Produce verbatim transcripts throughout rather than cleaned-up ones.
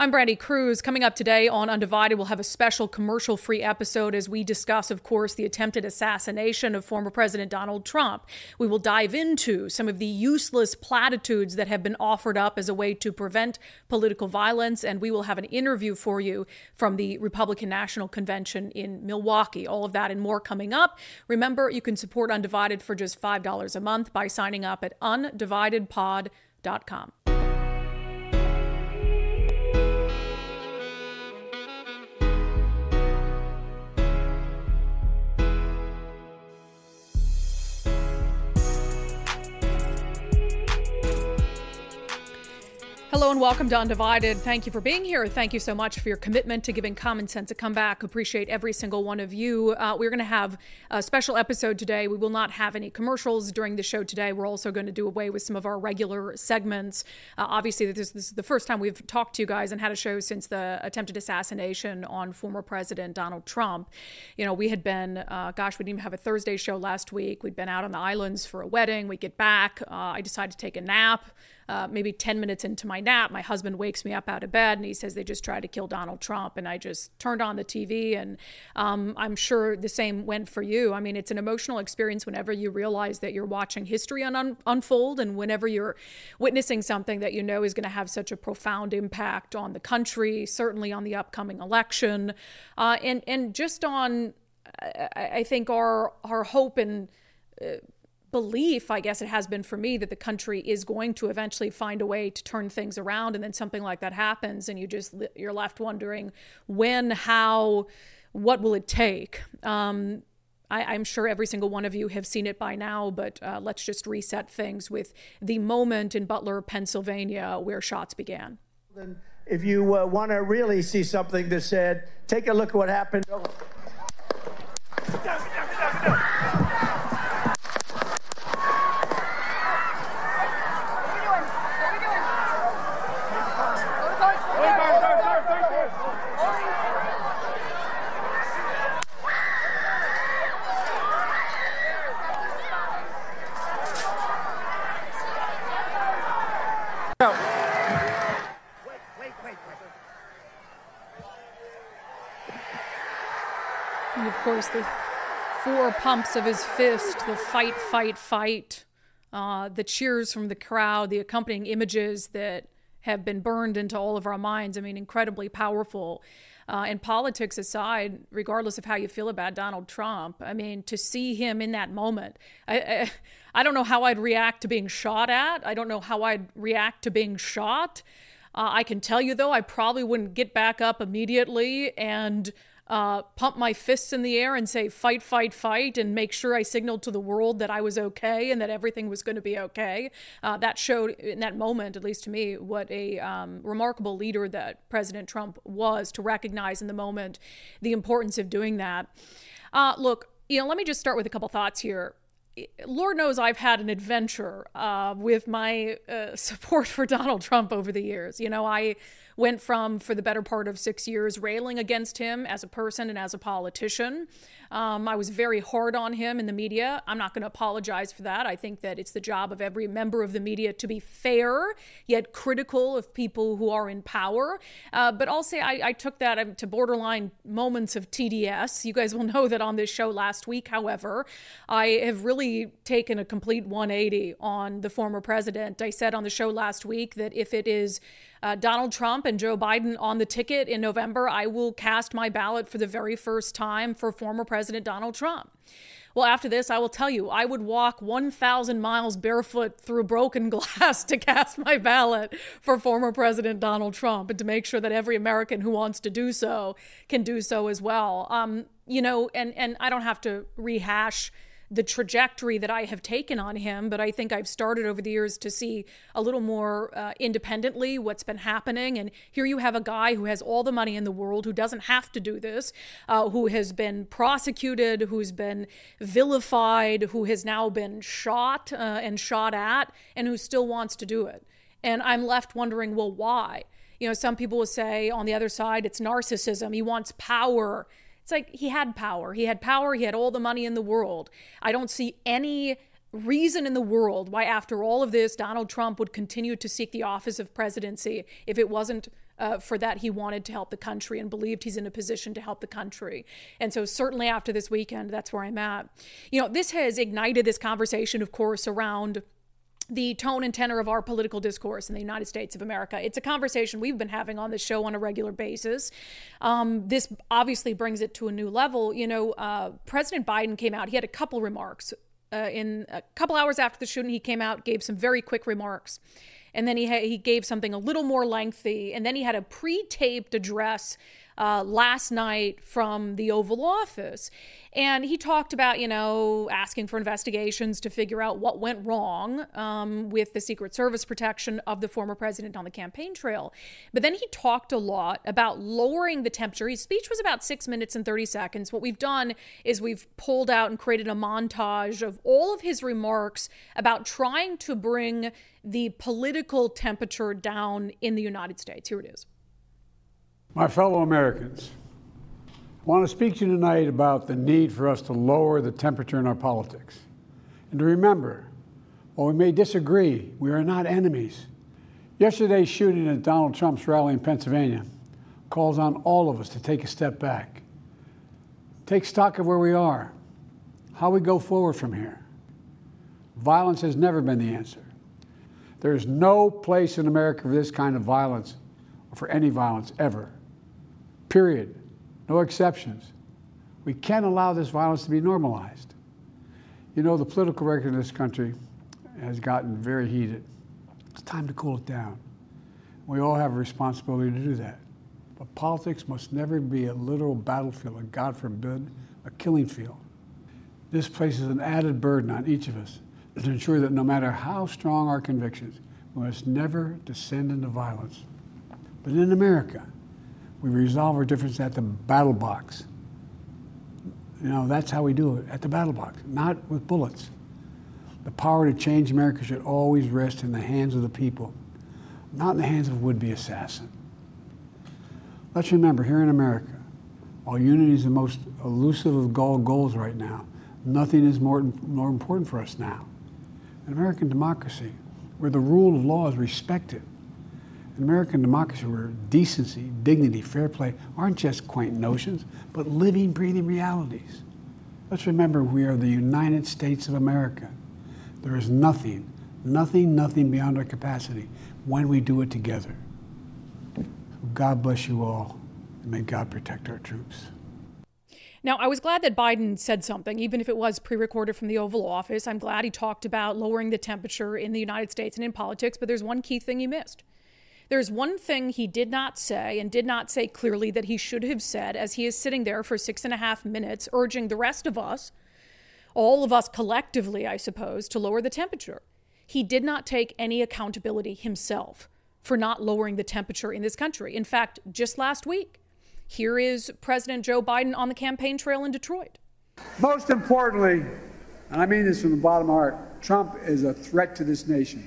I'm Brandy Cruz. Coming up today on Undivided, we'll have a special commercial-free episode as we discuss, of course, the attempted assassination of former President Donald Trump. We will dive into some of the useless platitudes that have been offered up as a way to prevent political violence, and we will have an interview for you from the Republican National Convention in Milwaukee. All of that and more coming up. Remember, you can support Undivided for just five dollars a month by signing up at undivided pod dot com. Hello and welcome to Undivided. Thank you for being here. Thank you so much for your commitment to giving common sense a comeback. Appreciate every single one of you. Uh, we're going to have a special episode today. We will not have any commercials during the show today. We're also going to do away with some of our regular segments. Uh, obviously, this, this is the first time we've talked to you guys and had a show since the attempted assassination on former President Donald Trump. You know, we had been, uh, gosh, we didn't even have a Thursday show last week. We'd been out on the islands for a wedding. We get back. Uh, I decided to take a nap. Uh, maybe ten minutes into my nap, my husband wakes me up out of bed and he says they just tried to kill Donald Trump. And I just turned on the T V, and um, I'm sure the same went for you. I mean, it's an emotional experience whenever you realize that you're watching history un- unfold and whenever you're witnessing something that you know is going to have such a profound impact on the country, certainly on the upcoming election, uh, and, and just on, I, I think, our, our hope and uh, belief, I guess it has been for me, that the country is going to eventually find a way to turn things around, and then something like that happens and you just, you're left wondering when, how, what will it take? Um, I, I'm sure every single one of you have seen it by now, but uh, let's just reset things with the moment in Butler, Pennsylvania, where shots began. If you uh, want to really see something that's said, take a look at what happened. And of course, the four pumps of his fist, the fight, fight, fight, uh, the cheers from the crowd, the accompanying images that have been burned into all of our minds. I mean, incredibly powerful. Uh, and politics aside, regardless of how you feel about Donald Trump, I mean, to see him in that moment, I, I, I don't know how I'd react to being shot at. I don't know how I'd react to being shot. Uh, I can tell you, though, I probably wouldn't get back up immediately and uh, pump my fists in the air and say, fight, fight, fight, and make sure I signaled to the world that I was okay and that everything was going to be okay. Uh, that showed in that moment, at least to me, what a um, remarkable leader that President Trump was, to recognize in the moment the importance of doing that. Uh, look, you know, let me just start with a couple thoughts here. Lord knows I've had an adventure uh, with my uh, support for Donald Trump over the years. You know, I went from, for the better part of six years, railing against him as a person and as a politician. Um, I was very hard on him in the media. I'm not going to apologize for that. I think that it's the job of every member of the media to be fair, yet critical of people who are in power. Uh, but I'll say I, I took that to borderline moments of T D S. You guys will know that on this show last week, however, I have really taken a complete one eighty on the former president. I said on the show last week that if it is uh, Donald Trump and Joe Biden on the ticket in November, I will cast my ballot for the very first time for former President Donald Trump. Well, after this, I will tell you, I would walk one thousand miles barefoot through broken glass to cast my ballot for former President Donald Trump, and to make sure that every American who wants to do so can do so as well. Um, you know, and, and I don't have to rehash the trajectory that I have taken on him, but I think I've started over the years to see a little more uh, independently what's been happening. And here you have a guy who has all the money in the world, who doesn't have to do this, uh, who has been prosecuted, who's been vilified, who has now been shot uh, and shot at, and who still wants to do it. And I'm left wondering, well, why? You know, some people will say on the other side, it's narcissism. He wants power. It's like he had power. He had power. He had all the money in the world. I don't see any reason in the world why, after all of this, Donald Trump would continue to seek the office of presidency if it wasn't Uh, for that, he wanted to help the country and believed he's in a position to help the country. And so certainly after this weekend, that's where I'm at. You know, this has ignited this conversation, of course, around the tone and tenor of our political discourse in the United States of America. It's a conversation we've been having on this show on a regular basis. Um, this obviously brings it to a new level. You know, uh, President Biden came out. He had a couple remarks. Uh, in a couple hours after the shooting, he came out, gave some very quick remarks. And then he ha- he gave something a little more lengthy. And then he had a pre-taped address uh, last night from the Oval Office. And he talked about, you know, asking for investigations to figure out what went wrong um, with the Secret Service protection of the former president on the campaign trail. But then he talked a lot about lowering the temperature. His speech was about six minutes and thirty seconds. What we've done is we've pulled out and created a montage of all of his remarks about trying to bring the political temperature down in the United States. Here it is. My fellow Americans, I want to speak to you tonight about the need for us to lower the temperature in our politics. And to remember, while we may disagree, we are not enemies. Yesterday's shooting at Donald Trump's rally in Pennsylvania calls on all of us to take a step back, take stock of where we are, how we go forward from here. Violence has never been the answer. There is no place in America for this kind of violence, or for any violence ever. Period. No exceptions. We can't allow this violence to be normalized. You know, the political record in this country has gotten very heated. It's time to cool it down. We all have a responsibility to do that. But politics must never be a literal battlefield, and God forbid, a killing field. This places an added burden on each of us to ensure that no matter how strong our convictions, we must never descend into violence. But in America, we resolve our differences at the battle box. You know, that's how we do it, at the battle box, not with bullets. The power to change America should always rest in the hands of the people, not in the hands of a would-be assassin. Let's remember, here in America, while unity is the most elusive of all goals right now, nothing is more, more important for us now. In American democracy, where the rule of law is respected, in American democracy, where decency, dignity, fair play aren't just quaint notions, but living, breathing realities. Let's remember we are the United States of America. There is nothing, nothing, nothing beyond our capacity when we do it together. God bless you all, and may God protect our troops. Now, I was glad that Biden said something, even if it was pre-recorded from the Oval Office. I'm glad he talked about lowering the temperature in the United States and in politics, but there's one key thing he missed. There's one thing he did not say and did not say clearly that he should have said as he is sitting there for six and a half minutes urging the rest of us, all of us collectively, I suppose, to lower the temperature. He did not take any accountability himself for not lowering the temperature in this country. In fact, just last week, here is President Joe Biden on the campaign trail in Detroit. Most importantly, and I mean this from the bottom of my heart, Trump is a threat to this nation.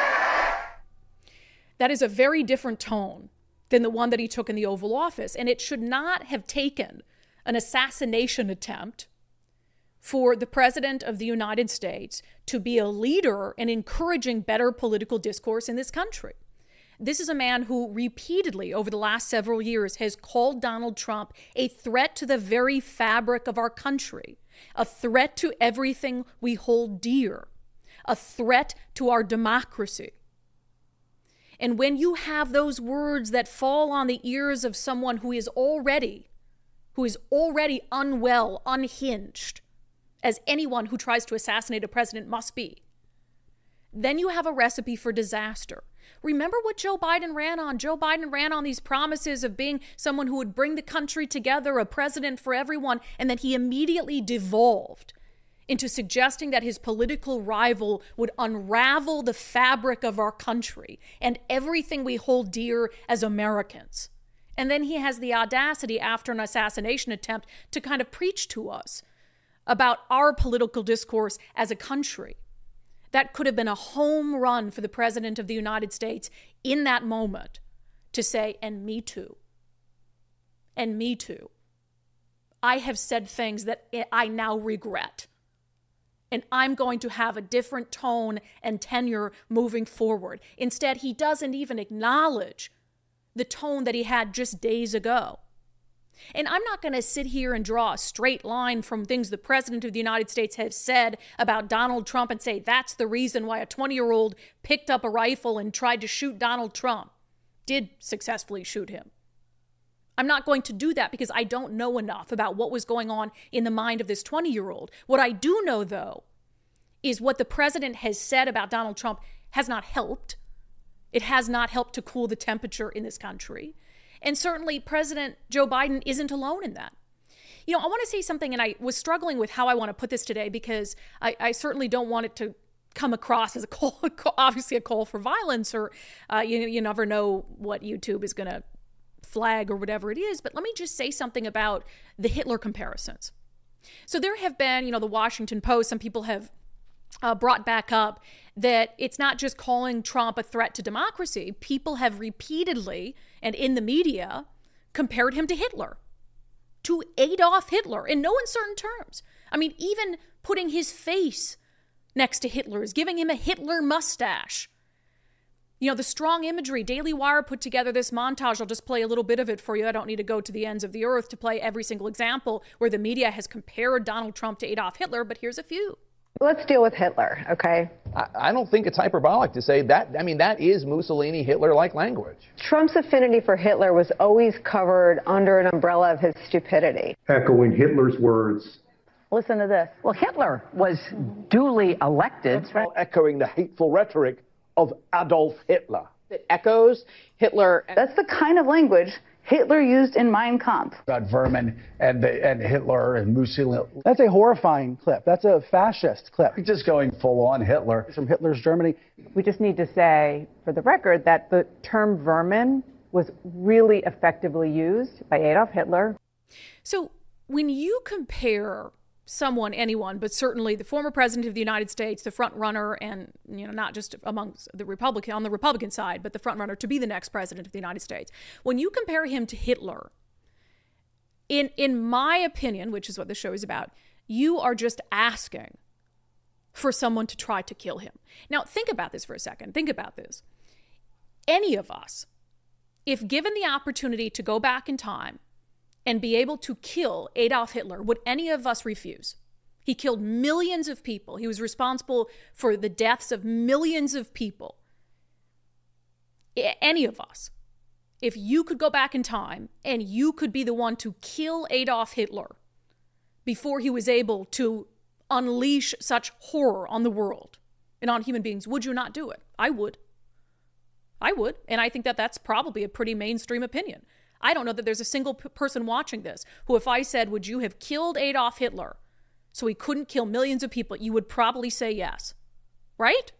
That is a very different tone than the one that he took in the Oval Office. And it should not have taken an assassination attempt for the President of the United States to be a leader in encouraging better political discourse in this country. This is a man who repeatedly over the last several years has called Donald Trump a threat to the very fabric of our country, a threat to everything we hold dear, a threat to our democracy. And when you have those words that fall on the ears of someone who is already, who is already unwell, unhinged, as anyone who tries to assassinate a president must be, then you have a recipe for disaster. Remember what Joe Biden ran on? Joe Biden ran on these promises of being someone who would bring the country together, a president for everyone, and then he immediately devolved into suggesting that his political rival would unravel the fabric of our country and everything we hold dear as Americans. And then he has the audacity after an assassination attempt to kind of preach to us about our political discourse as a country. That could have been a home run for the President of the United States in that moment to say, and me too. And me too. I have said things that I now regret. And I'm going to have a different tone and tenure moving forward. Instead, he doesn't even acknowledge the tone that he had just days ago. And I'm not going to sit here and draw a straight line from things the President of the United States has said about Donald Trump and say that's the reason why a twenty-year-old picked up a rifle and tried to shoot Donald Trump, did successfully shoot him. I'm not going to do that because I don't know enough about what was going on in the mind of this twenty-year-old. What I do know, though, is what the president has said about Donald Trump has not helped. It has not helped to cool the temperature in this country. And certainly President Joe Biden isn't alone in that. You know, I want to say something, and I was struggling with how I want to put this today because I, I certainly don't want it to come across as a call, obviously a call for violence, or uh, you, you never know what YouTube is going to flag or whatever it is. But let me just say something about the Hitler comparisons. So there have been, you know, the Washington Post, some people have uh, brought back up that it's not just calling Trump a threat to democracy. People have repeatedly, and in the media, compared him to Hitler, to Adolf Hitler, in no uncertain terms. I mean, even putting his face next to Hitler's, giving him a Hitler mustache. You know, the strong imagery. Daily Wire put together this montage. I'll just play a little bit of it for you. I don't need to go to the ends of the earth to play every single example where the media has compared Donald Trump to Adolf Hitler, but here's a few. Let's deal with Hitler, okay? I, I don't think it's hyperbolic to say that. I mean, that is Mussolini, Hitler-like language. Trump's affinity for Hitler was always covered under an umbrella of his stupidity. Echoing Hitler's words. Listen to this. Well, Hitler was duly elected. That's right. Echoing the hateful rhetoric of Adolf Hitler. It echoes Hitler. That's the kind of language Hitler used in Mein Kampf. About vermin and the, and Hitler and Mussolini. That's a horrifying clip. That's a fascist clip. We're just going full on Hitler. From Hitler's Germany. We just need to say, for the record, that the term vermin was really effectively used by Adolf Hitler. So when you compare someone, anyone, but certainly the former president of the United States, the front runner, and, you know, not just amongst the Republican, on the Republican side, but the front runner to be the next president of the United States. When you compare him to Hitler, in, in my opinion, which is what the show is about, you are just asking for someone to try to kill him. Now, think about this for a second. Think about this. Any of us, if given the opportunity to go back in time and be able to kill Adolf Hitler, would any of us refuse? He killed millions of people. He was responsible for the deaths of millions of people. Any of us, if you could go back in time and you could be the one to kill Adolf Hitler before he was able to unleash such horror on the world and on human beings, would you not do it? I would. I would. And I think that that's probably a pretty mainstream opinion. I don't know that there's a single p- person watching this who, if I said, would you have killed Adolf Hitler so he couldn't kill millions of people, you would probably say yes, right?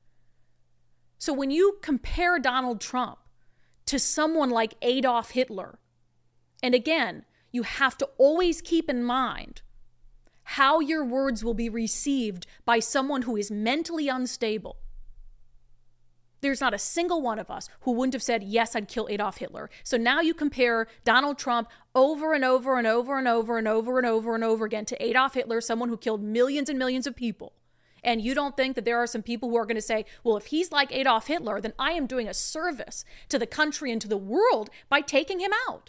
So when you compare Donald Trump to someone like Adolf Hitler, and again, you have to always keep in mind how your words will be received by someone who is mentally unstable. There's not a single one of us who wouldn't have said, yes, I'd kill Adolf Hitler. So now you compare Donald Trump over and over and over and over and over and over and over again to Adolf Hitler, someone who killed millions and millions of people. And you don't think that there are some people who are going to say, well, if he's like Adolf Hitler, then I am doing a service to the country and to the world by taking him out.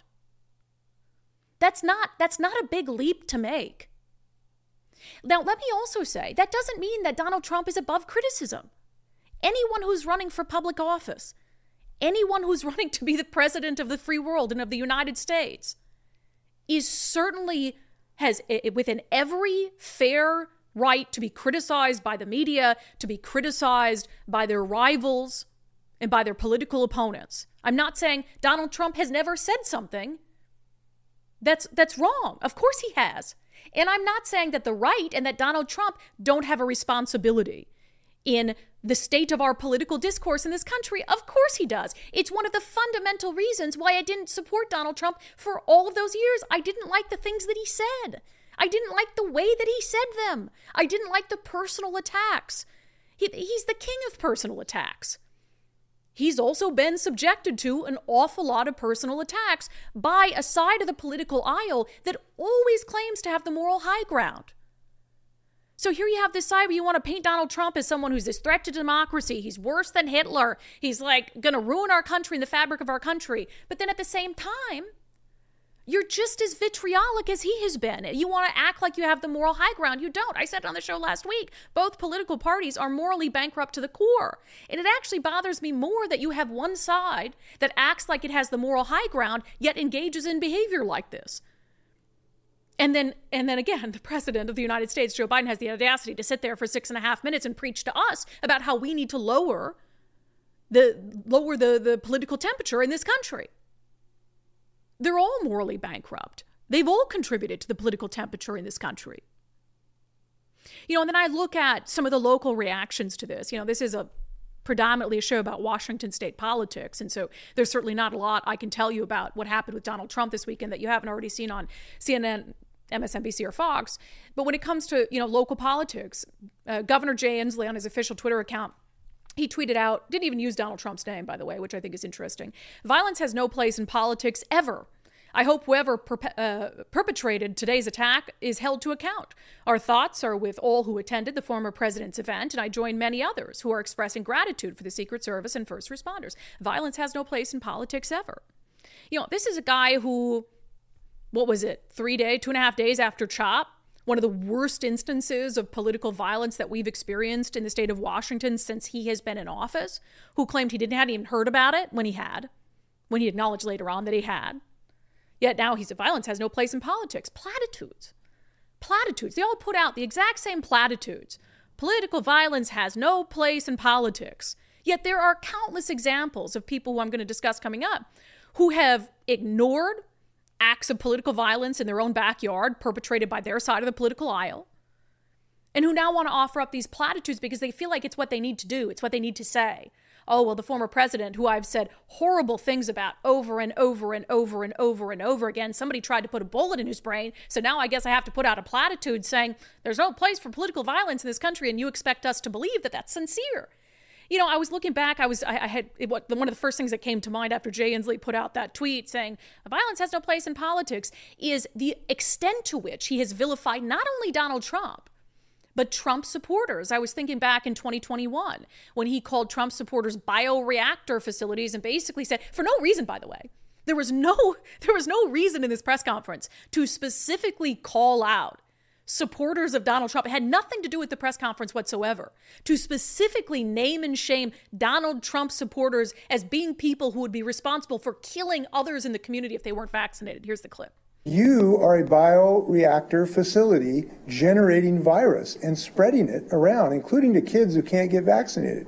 That's not, that's not a big leap to make. Now, let me also say, that doesn't mean that Donald Trump is above criticism. Anyone who's running for public office, anyone who's running to be the president of the free world and of the United States is certainly has within every fair right to be criticized by the media, to be criticized by their rivals and by their political opponents. I'm not saying Donald Trump has never said something that's that's wrong. Of course he has. And I'm not saying that the right and that Donald Trump don't have a responsibility in the state of our political discourse in this country. Of course he does. It's one of the fundamental reasons why I didn't support Donald Trump for all of those years. I didn't like the things that he said. I didn't like the way that he said them. I didn't like the personal attacks. He, he's the king of personal attacks. He's also been subjected to an awful lot of personal attacks by a side of the political aisle that always claims to have the moral high ground. So here you have this side where you want to paint Donald Trump as someone who's this threat to democracy. He's worse than Hitler. He's like going to ruin our country and the fabric of our country. But then at the same time, you're just as vitriolic as he has been. You want to act like you have the moral high ground. You don't. I said it on the show last week. Both political parties are morally bankrupt to the core. And it actually bothers me more that you have one side that acts like it has the moral high ground, yet engages in behavior like this. And then, and then again, the president of the United States, Joe Biden, has the audacity to sit there for six and a half minutes and preach to us about how we need to lower the lower the, the political temperature in this country. They're all morally bankrupt. They've all contributed to the political temperature in this country. You know, and then I look at some of the local reactions to this. You know, this is a predominantly a show about Washington state politics. And so there's certainly not a lot I can tell you about what happened with Donald Trump this weekend that you haven't already seen on C N N, M S N B C, or Fox. But when it comes to, you know, local politics, uh, Governor Jay Inslee on his official Twitter account, he tweeted out, didn't even use Donald Trump's name, by the way, which I think is interesting. Violence has no place in politics ever. I hope whoever perpe- uh, perpetrated today's attack is held to account. Our thoughts are with all who attended the former president's event, and I join many others who are expressing gratitude for the Secret Service and first responders. Violence has no place in politics ever. You know, this is a guy who, what was it, three days, two and a half days after CHOP, one of the worst instances of political violence that we've experienced in the state of Washington since he has been in office, who claimed he didn't hadn't even heard about it when he had, when he acknowledged later on that he had. Yet now he said violence has no place in politics. Platitudes. Platitudes. They all put out the exact same platitudes. Political violence has no place in politics. Yet there are countless examples of people who I'm going to discuss coming up who have ignored acts of political violence in their own backyard perpetrated by their side of the political aisle, and who now want to offer up these platitudes because they feel like it's what they need to do. It's what they need to say. Oh, well, the former president, who I've said horrible things about over and over and over and over and over again, somebody tried to put a bullet in his brain, so now I guess I have to put out a platitude saying there's no place for political violence in this country, and you expect us to believe that that's sincere. You know, I was looking back, I was, I, I had, it, what, one of the first things that came to mind after Jay Inslee put out that tweet saying violence has no place in politics is the extent to which he has vilified not only Donald Trump, but Trump supporters. I was thinking back in twenty twenty-one when he called Trump supporters bioreactor facilities and basically said, for no reason, by the way, there was no, there was no reason in this press conference to specifically call out supporters of Donald Trump. It had nothing to do with the press conference whatsoever. To specifically name and shame Donald Trump supporters as being people who would be responsible for killing others in the community if they weren't vaccinated. Here's the clip. You are a bioreactor facility generating virus and spreading it around, including to kids who can't get vaccinated.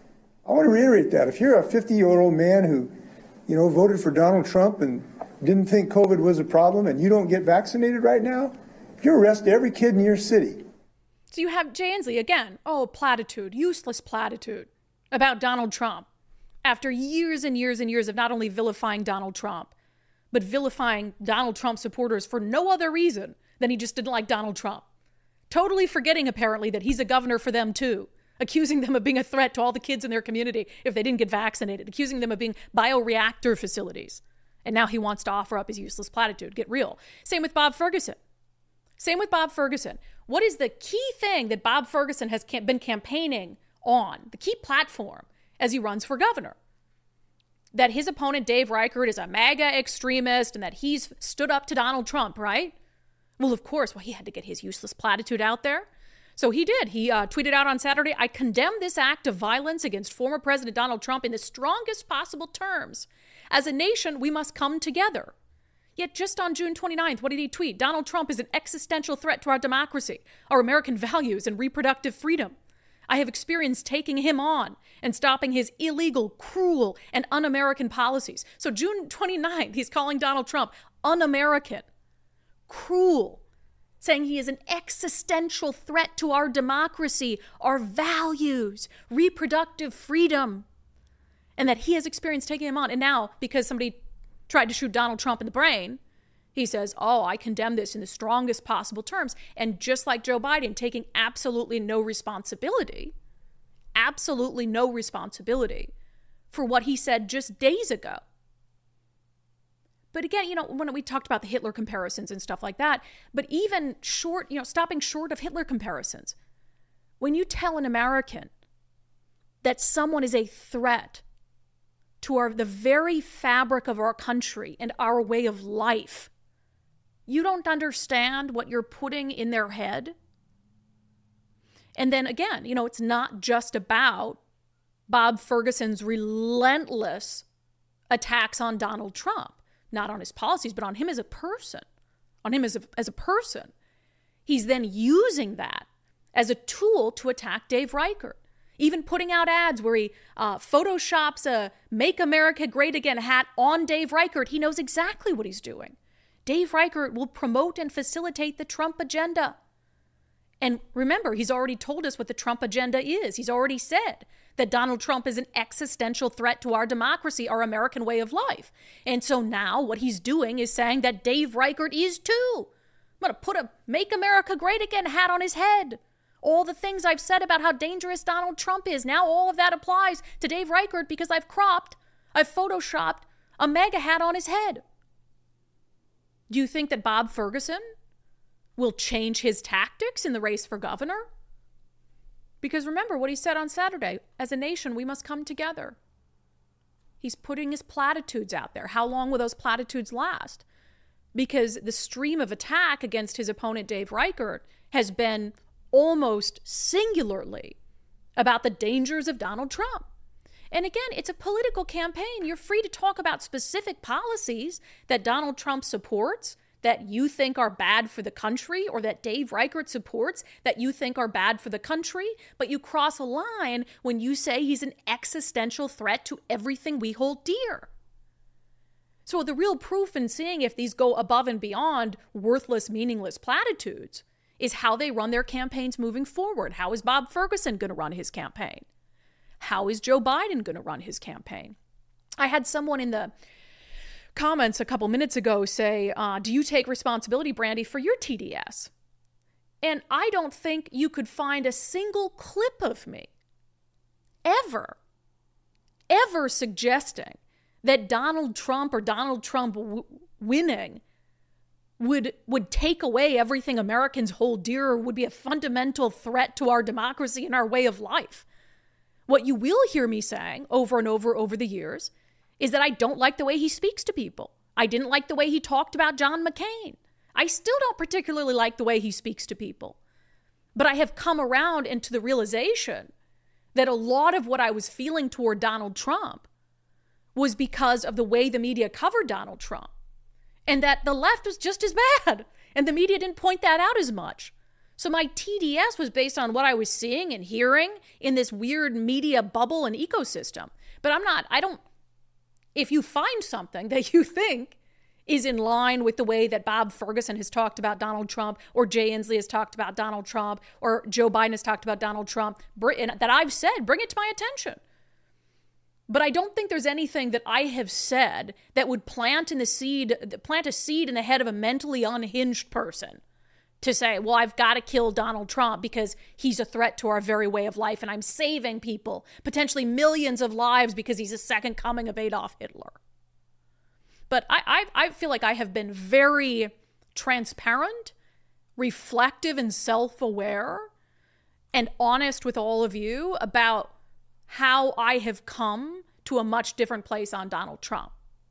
I want to reiterate that. If you're a fifty-year-old man who, you know, voted for Donald Trump and didn't think COVID was a problem and you don't get vaccinated right now, you arrest every kid in your city. So you have Jay Inslee again. Oh, platitude, useless platitude about Donald Trump. After years and years and years of not only vilifying Donald Trump, but vilifying Donald Trump supporters for no other reason than he just didn't like Donald Trump. Totally forgetting, apparently, that he's a governor for them, too. Accusing them of being a threat to all the kids in their community if they didn't get vaccinated. Accusing them of being bioreactor facilities. And now he wants to offer up his useless platitude. Get real. Same with Bob Ferguson. Same with Bob Ferguson. What is the key thing that Bob Ferguson has been campaigning on? The key platform as he runs for governor? That his opponent, Dave Reichert, is a MAGA extremist and that he's stood up to Donald Trump, right? Well, of course, well, he had to get his useless platitude out there. So he did. He uh, tweeted out on Saturday, I condemn this act of violence against former President Donald Trump in the strongest possible terms. As a nation, we must come together. Yet just on June twenty-ninth, what did he tweet? Donald Trump is an existential threat to our democracy, our American values, and reproductive freedom. I have experienced taking him on and stopping his illegal, cruel, and un-American policies. So June twenty-ninth, he's calling Donald Trump un-American, cruel, saying he is an existential threat to our democracy, our values, reproductive freedom, and that he has experienced taking him on. And now, because somebody tried to shoot Donald Trump in the brain, he says, oh, I condemn this in the strongest possible terms. And just like Joe Biden, taking absolutely no responsibility, absolutely no responsibility for what he said just days ago. But again, you know, when we talked about the Hitler comparisons and stuff like that, but even short, you know, stopping short of Hitler comparisons, when you tell an American that someone is a threat to our, the very fabric of our country and our way of life, you don't understand what you're putting in their head. And then again, you know, it's not just about Bob Ferguson's relentless attacks on Donald Trump, not on his policies, but on him as a person, on him as a, as a person. He's then using that as a tool to attack Dave Reichert, even putting out ads where he uh, photoshops a Make America Great Again hat on Dave Reichert. He knows exactly what he's doing. Dave Reichert will promote and facilitate the Trump agenda. And remember, he's already told us what the Trump agenda is. He's already said that Donald Trump is an existential threat to our democracy, our American way of life. And so now what he's doing is saying that Dave Reichert is too. I'm going to put a Make America Great Again hat on his head. All the things I've said about how dangerous Donald Trump is, now all of that applies to Dave Reichert because I've cropped, I've photoshopped a MAGA hat on his head. Do you think that Bob Ferguson will change his tactics in the race for governor? Because remember what he said on Saturday, as a nation, we must come together. He's putting his platitudes out there. How long will those platitudes last? Because the stream of attack against his opponent, Dave Reichert, has been almost singularly about the dangers of Donald Trump. And again, it's a political campaign. You're free to talk about specific policies that Donald Trump supports, that you think are bad for the country, or that Dave Reichert supports that you think are bad for the country, but you cross a line when you say he's an existential threat to everything we hold dear. So the real proof in seeing if these go above and beyond worthless, meaningless platitudes is how they run their campaigns moving forward. How is Bob Ferguson going to run his campaign? How is Joe Biden going to run his campaign? I had someone in the comments a couple minutes ago say, uh, do you take responsibility, Brandy, for your T D S? And I don't think you could find a single clip of me ever, ever suggesting that Donald Trump or Donald Trump w- winning would would take away everything Americans hold dear, or would be a fundamental threat to our democracy and our way of life. What you will hear me saying over and over over the years is that I don't like the way he speaks to people. I didn't like the way he talked about John McCain. I still don't particularly like the way he speaks to people. But I have come around into the realization that a lot of what I was feeling toward Donald Trump was because of the way the media covered Donald Trump. And that the left was just as bad. And the media didn't point that out as much. So my T D S was based on what I was seeing and hearing in this weird media bubble and ecosystem. But I'm not, I don't, if you find something that you think is in line with the way that Bob Ferguson has talked about Donald Trump, or Jay Inslee has talked about Donald Trump, or Joe Biden has talked about Donald Trump, that I've said, bring it to my attention. But I don't think there's anything that I have said that would plant in the seed, plant a seed in the head of a mentally unhinged person to say, well, I've got to kill Donald Trump because he's a threat to our very way of life, and I'm saving people, potentially millions of lives, because he's a second coming of Adolf Hitler. But I, I, I feel like I have been very transparent, reflective, and self-aware, and honest with all of you about how I have come to a much different place on Donald Trump.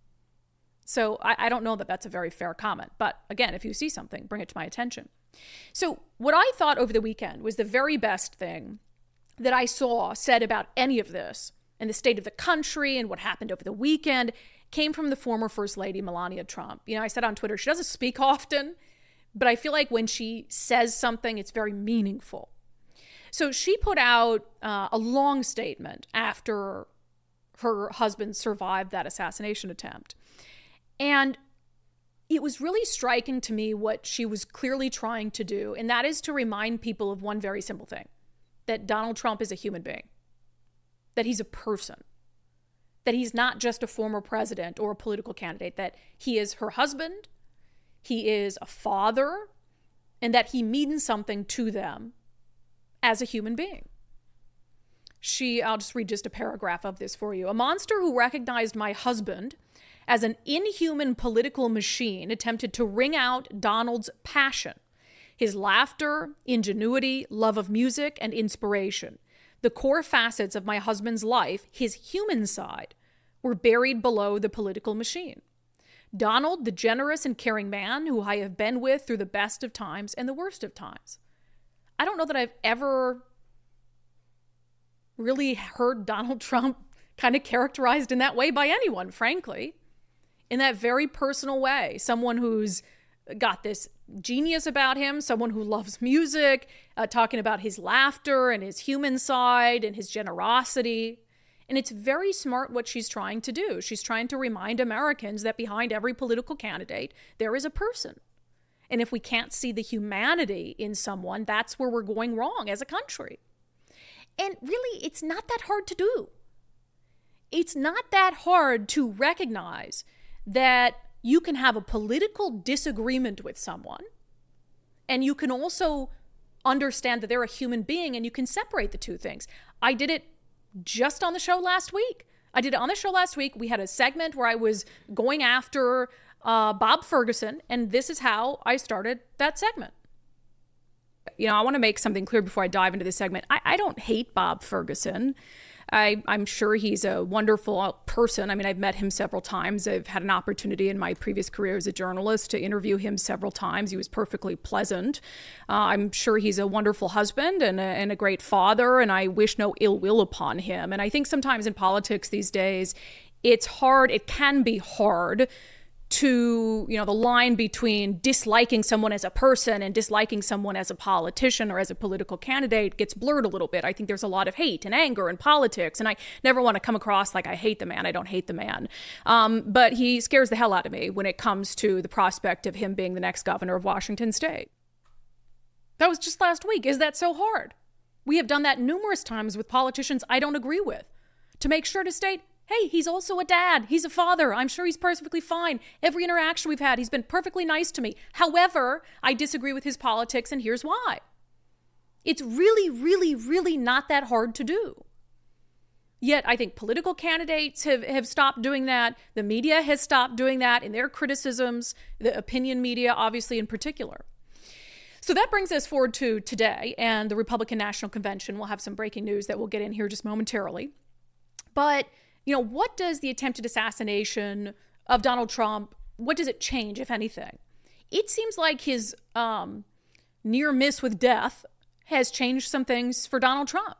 So I, I don't know that that's a very fair comment. But again, if you see something, bring it to my attention. So what I thought over the weekend was the very best thing that I saw said about any of this and the state of the country and what happened over the weekend came from the former First Lady, Melania Trump. You know, I said on Twitter, she doesn't speak often, but I feel like when she says something, it's very meaningful. So she put out uh, a long statement after her husband survived that assassination attempt. And it was really striking to me what she was clearly trying to do, and that is to remind people of one very simple thing, that Donald Trump is a human being, that he's a person, that he's not just a former president or a political candidate, that he is her husband, he is a father, and that he means something to them as a human being. She, I'll just read just a paragraph of this for you. A monster who recognized my husband as an inhuman political machine attempted to wring out Donald's passion, his laughter, ingenuity, love of music, and inspiration. The core facets of my husband's life, his human side, were buried below the political machine. Donald, the generous and caring man who I have been with through the best of times and the worst of times. I don't know that I've ever really heard Donald Trump kind of characterized in that way by anyone, frankly. In that very personal way. Someone who's got this genius about him, someone who loves music, uh, talking about his laughter and his human side and his generosity. And it's very smart what she's trying to do. She's trying to remind Americans that behind every political candidate, there is a person. And if we can't see the humanity in someone, that's where we're going wrong as a country. And really, it's not that hard to do. It's not that hard to recognize that you can have a political disagreement with someone, and you can also understand that they're a human being, and you can separate the two things. I did it just on the show last week. I did it on the show last week. We had a segment where I was going after uh, Bob Ferguson, and this is how I started that segment. You know, I want to make something clear before I dive into this segment. I, I don't hate Bob Ferguson. I, I'm sure he's a wonderful person. I mean, I've met him several times. I've had an opportunity in my previous career as a journalist to interview him several times. He was perfectly pleasant. Uh, I'm sure he's a wonderful husband and a, and a great father, and I wish no ill will upon him. And I think sometimes in politics these days, it's hard, it can be hard to, you know, the line between disliking someone as a person and disliking someone as a politician or as a political candidate gets blurred a little bit. I think there's a lot of hate and anger in politics, and I never want to come across like I hate the man. I don't hate the man. Um, but he scares the hell out of me when it comes to the prospect of him being the next governor of Washington State. That was just last week. Is that so hard? We have done that numerous times with politicians I don't agree with, to make sure to state, hey, he's also a dad. He's a father. I'm sure he's perfectly fine. Every interaction we've had, he's been perfectly nice to me. However, I disagree with his politics, and here's why. It's really, really, really not that hard to do. Yet I think political candidates have, have stopped doing that. The media has stopped doing that in their criticisms, the opinion media, obviously, in particular. So that brings us forward to today and the Republican National Convention. We'll have some breaking news that we'll get in here just momentarily. But you know, what does the attempted assassination of Donald Trump, what does it change, if anything? It seems like his um, near miss with death has changed some things for Donald Trump.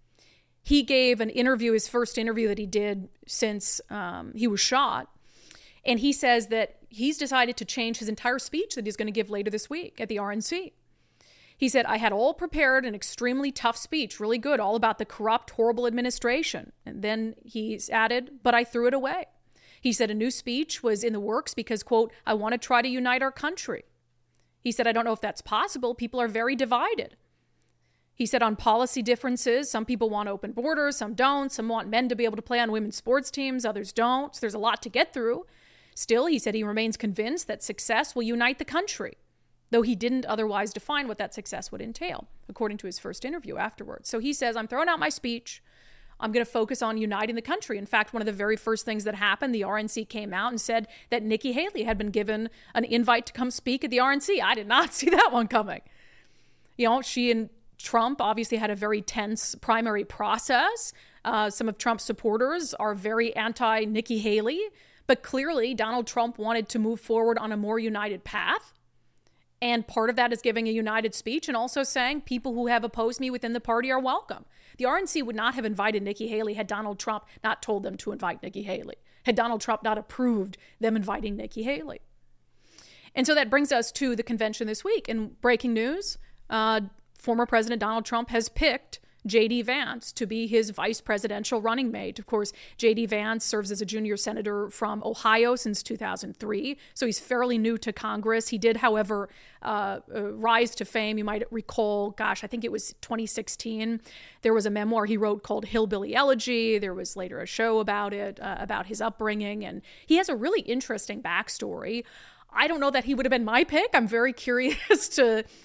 He gave an interview, his first interview that he did since um, he was shot. And he says that he's decided to change his entire speech that he's going to give later this week at the R N C. He said, I had all prepared an extremely tough speech, really good, all about the corrupt, horrible administration. And then he's added, but I threw it away. He said a new speech was in the works because, quote, I want to try to unite our country. He said, I don't know if that's possible. People are very divided. He said on policy differences, some people want open borders, some don't. Some want men to be able to play on women's sports teams, others don't. So there's a lot to get through. Still, he said he remains convinced that success will unite the country, though he didn't otherwise define what that success would entail, according to his first interview afterwards. So he says, I'm throwing out my speech. I'm going to focus on uniting the country. In fact, one of the very first things that happened, the R N C came out and said that Nikki Haley had been given an invite to come speak at the R N C. I did not see that one coming. You know, she and Trump obviously had a very tense primary process. Uh, some of Trump's supporters are very anti-Nikki Haley, but clearly Donald Trump wanted to move forward on a more united path. And part of that is giving a united speech and also saying people who have opposed me within the party are welcome. The R N C would not have invited Nikki Haley had Donald Trump not told them to invite Nikki Haley, had Donald Trump not approved them inviting Nikki Haley. And so that brings us to the convention this week. In breaking news, uh, former President Donald Trump has picked J D Vance to be his vice presidential running mate. Of course, J D Vance serves as a junior senator from Ohio since two thousand three, so he's fairly new to Congress. He did, however, uh, uh, rise to fame. You might recall, gosh, I think it was twenty sixteen. There was a memoir he wrote called Hillbilly Elegy. There was later a show about it, uh, about his upbringing, and he has a really interesting backstory. I don't know that he would have been my pick. I'm very curious to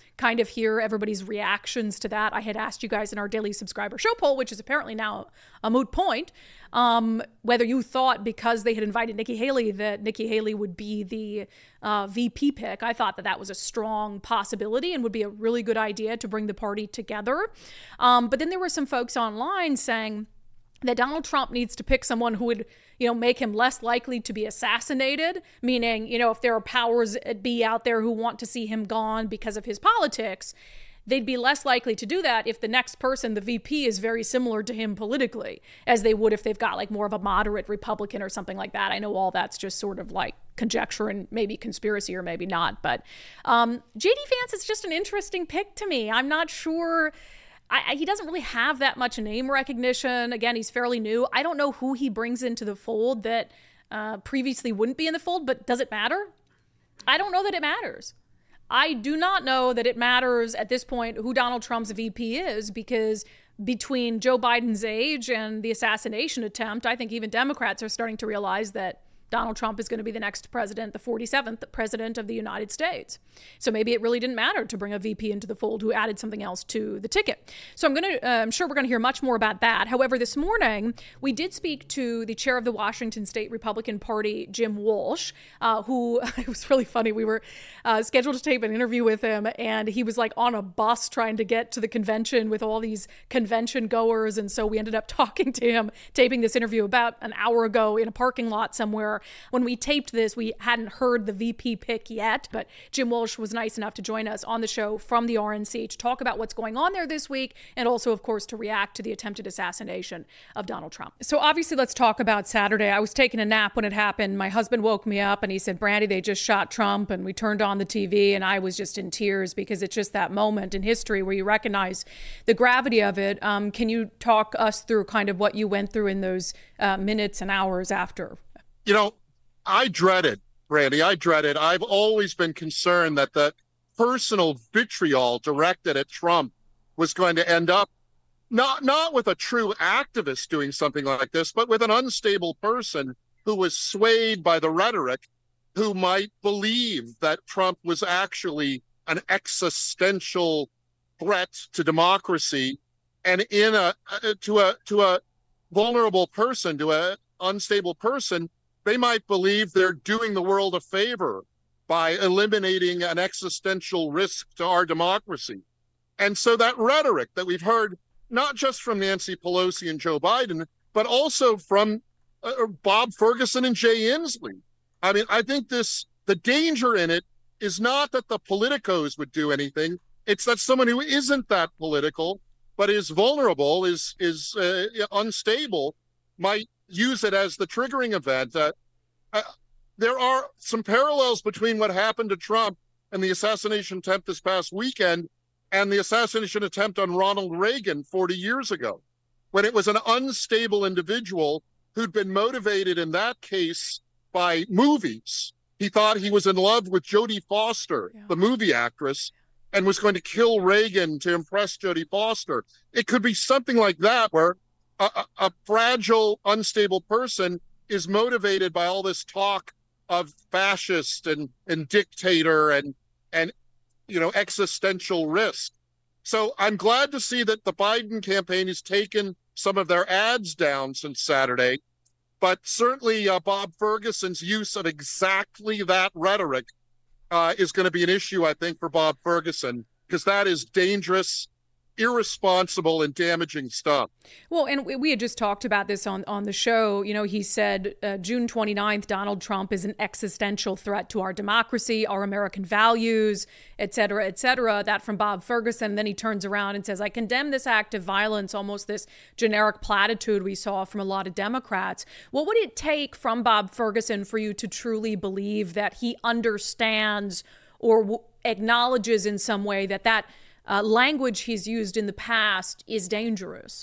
kind of hear everybody's reactions to that. I had asked you guys in our daily subscriber show poll, which is apparently now a moot point, um, whether you thought because they had invited Nikki Haley that Nikki Haley would be the uh, V P pick. I thought that that was a strong possibility and would be a really good idea to bring the party together. Um, but then there were some folks online saying that Donald Trump needs to pick someone who would, you know, make him less likely to be assassinated, meaning, you know, if there are powers at be out there who want to see him gone because of his politics, they'd be less likely to do that if the next person, the V P, is very similar to him politically, as they would if they've got like more of a moderate Republican or something like that. I know all that's just sort of like conjecture and maybe conspiracy or maybe not. But um, J D Vance is just an interesting pick to me. I'm not sure... I, he doesn't really have that much name recognition. Again, he's fairly new. I don't know who he brings into the fold that uh, previously wouldn't be in the fold, but does it matter? I don't know that it matters. I do not know that it matters at this point who Donald Trump's V P is, because between Joe Biden's age and the assassination attempt, I think even Democrats are starting to realize that Donald Trump is going to be the next president, the forty-seventh president of the United States. So maybe it really didn't matter to bring a V P into the fold who added something else to the ticket. So I'm going to, uh, I'm sure we're going to hear much more about that. However, this morning we did speak to the chair of the Washington State Republican Party, Jim Walsh, uh, who it was really funny. We were uh, scheduled to tape an interview with him, and he was like on a bus trying to get to the convention with all these convention goers. And so we ended up talking to him, taping this interview about an hour ago in a parking lot somewhere. When we taped this, we hadn't heard the V P pick yet, but Jim Walsh was nice enough to join us on the show from the R N C to talk about what's going on there this week, and also, of course, to react to the attempted assassination of Donald Trump. So obviously, let's talk about Saturday. I was taking a nap when it happened. My husband woke me up and he said, Brandy, they just shot Trump. And we turned on the T V and I was just in tears, because it's just that moment in history where you recognize the gravity of it. Um, can you talk us through kind of what you went through in those uh, minutes and hours after? You know, I dread it, Brandy. I dread it. I've always been concerned that the personal vitriol directed at Trump was going to end up not not with a true activist doing something like this, but with an unstable person who was swayed by the rhetoric, who might believe that Trump was actually an existential threat to democracy, and in a to a to a vulnerable person, to a unstable person, they might believe they're doing the world a favor by eliminating an existential risk to our democracy. And so that rhetoric that we've heard, not just from Nancy Pelosi and Joe Biden, but also from uh, Bob Ferguson and Jay Inslee. I mean, I think this, the danger in it is not that the politicos would do anything. It's that someone who isn't that political, but is vulnerable, is, is uh, unstable, might use it as the triggering event. Uh, uh, there are some parallels between what happened to Trump and the assassination attempt this past weekend and the assassination attempt on Ronald Reagan forty years ago, when it was an unstable individual who'd been motivated in that case by movies. He thought he was in love with Jodie Foster, yeah. the movie actress, and was going to kill Reagan to impress Jodie Foster. It could be something like that, where a, a, a fragile, unstable person is motivated by all this talk of fascist and, and dictator and, and, you know, existential risk. So I'm glad to see that the Biden campaign has taken some of their ads down since Saturday, but certainly uh, Bob Ferguson's use of exactly that rhetoric uh, is going to be an issue, I think, for Bob Ferguson, because that is dangerous, irresponsible, and damaging stuff. Well, and we had just talked about this on, on the show. You know, he said uh, June twenty-ninth, Donald Trump is an existential threat to our democracy, our American values, et cetera, et cetera. That from Bob Ferguson. Then he turns around and says, I condemn this act of violence, almost this generic platitude we saw from a lot of Democrats. What would it take from Bob Ferguson for you to truly believe that he understands or w- acknowledges in some way that that Uh, language he's used in the past is dangerous?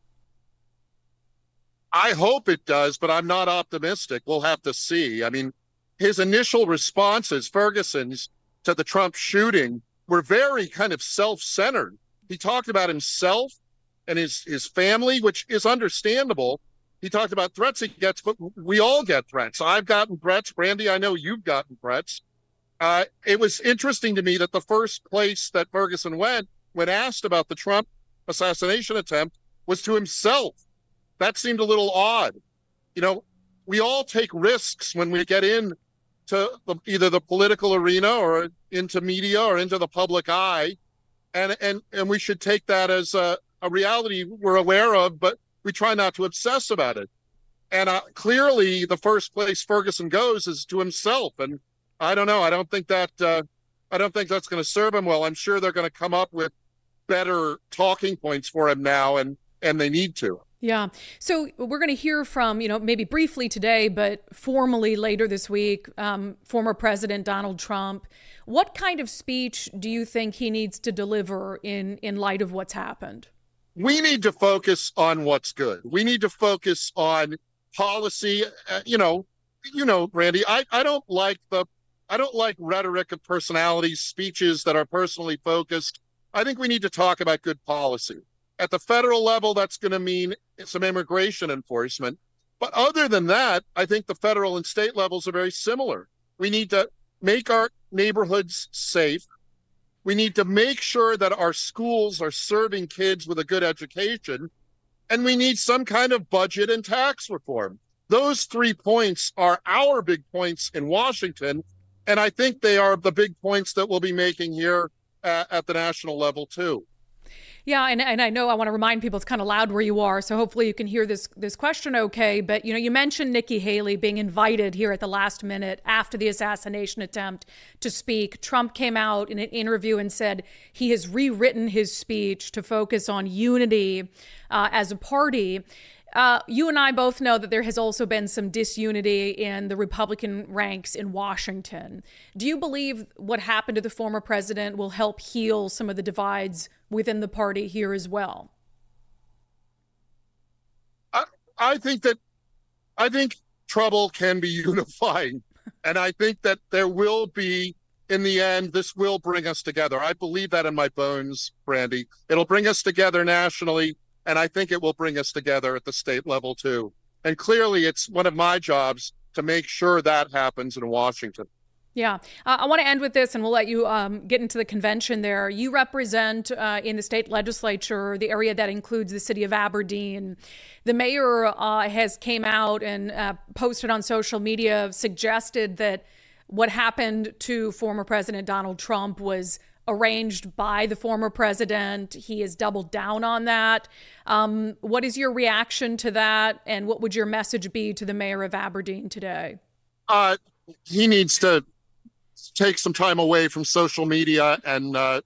I hope it does, but I'm not optimistic. We'll have to see. I mean, his initial responses, Ferguson's, to the Trump shooting were very kind of self-centered. He talked about himself and his, his family, which is understandable. He talked about threats he gets, but we all get threats. I've gotten threats. Brandy, I know you've gotten threats. Uh, it was interesting to me that the first place that Ferguson went when asked about the Trump assassination attempt was to himself. That seemed a little odd. You know, we all take risks when we get in to the, either the political arena or into media or into the public eye. And, and, and we should take that as a, a reality we're aware of, but we try not to obsess about it. And uh, clearly the first place Ferguson goes is to himself. And I don't know. I don't think that, uh, I don't think that's going to serve him well. I'm sure they're going to come up with better talking points for him now, and, and they need to. Yeah. So we're going to hear from, you know, maybe briefly today, but formally later this week, um, former President Donald Trump. What kind of speech do you think he needs to deliver in, in light of what's happened? We need to focus on what's good. We need to focus on policy. Uh, you know, you know, Randy, I, I don't like the, I don't like rhetoric of personalities, speeches that are personally focused. I think we need to talk about good policy. At the federal level, that's going to mean some immigration enforcement. But other than that, I think the federal and state levels are very similar. We need to make our neighborhoods safe. We need to make sure that our schools are serving kids with a good education. And we need some kind of budget and tax reform. Those three points are our big points in Washington. And I think they are the big points that we'll be making here uh, at the national level, too. Yeah, and, and I know I want to remind people it's kind of loud where you are, so hopefully you can hear this this question okay. But, you know, you mentioned Nikki Haley being invited here at the last minute after the assassination attempt to speak. Trump came out in an interview and said he has rewritten his speech to focus on unity uh, as a party. Uh, you and I both know that there has also been some disunity in the Republican ranks in Washington. Do you believe what happened to the former president will help heal some of the divides within the party here as well? I, I think that I think trouble can be unifying. And I think that there will be, in the end, this will bring us together. I believe that in my bones, Brandy. It'll bring us together nationally. And I think it will bring us together at the state level, too. And clearly, it's one of my jobs to make sure that happens in Washington. Yeah. Uh, I want to end with this, and we'll let you um, get into the convention there. You represent uh, in the state legislature the area that includes the city of Aberdeen. The mayor uh, has came out and uh, posted on social media, suggested that what happened to former President Donald Trump was arranged by the former president. He has doubled down on that. Um, what is your reaction to that? And what would your message be to the mayor of Aberdeen today? Uh, he needs to take some time away from social media and uh,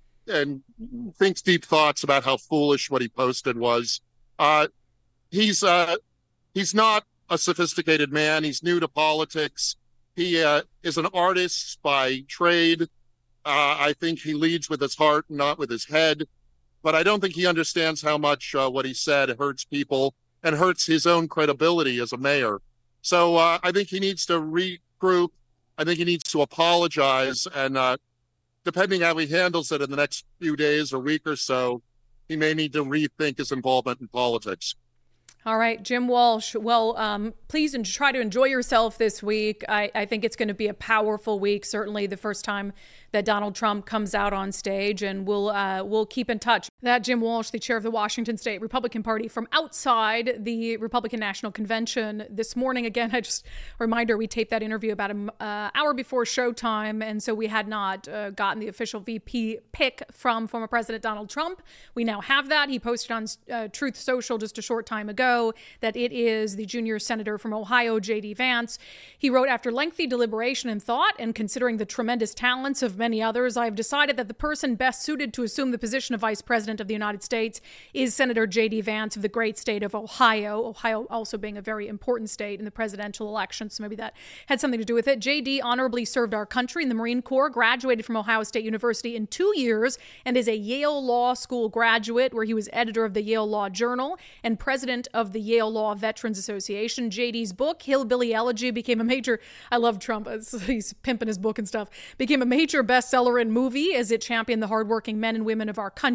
and think deep thoughts about how foolish what he posted was. Uh, he's uh, he's not a sophisticated man. He's new to politics. He uh, is an artist by trade. Uh, I think he leads with his heart, not with his head. But I don't think he understands how much uh, what he said hurts people and hurts his own credibility as a mayor. So uh, I think he needs to regroup. I think he needs to apologize. And uh, depending how he handles it in the next few days or week or so, he may need to rethink his involvement in politics. All right, Jim Walsh. Well, um, please and try to enjoy yourself this week. I, I think it's going to be a powerful week, certainly the first time that Donald Trump comes out on stage, and we'll uh, we'll keep in touch. That Jim Walsh, the chair of the Washington State Republican Party, from outside the Republican National Convention this morning. Again, I just a reminder, we taped that interview about an uh, hour before showtime, and so we had not uh, gotten the official V P pick from former President Donald Trump. We now have that. He posted on uh, Truth Social just a short time ago that it is the junior senator from Ohio, J D Vance. He wrote, after lengthy deliberation and thought, and considering the tremendous talents of many others, I have decided that the person best suited to assume the position of Vice President of the United States is Senator J D Vance of the great state of Ohio. Ohio also being a very important state in the presidential election, so maybe that had something to do with it. J D honorably served our country in the Marine Corps, graduated from Ohio State University in two years, and is a Yale Law School graduate, where he was editor of the Yale Law Journal and president of the Yale Law Veterans Association. J D's book, Hillbilly Elegy, became a major, I love Trump, he's pimping his book and stuff, became a major bestseller and movie as it championed the hardworking men and women of our country.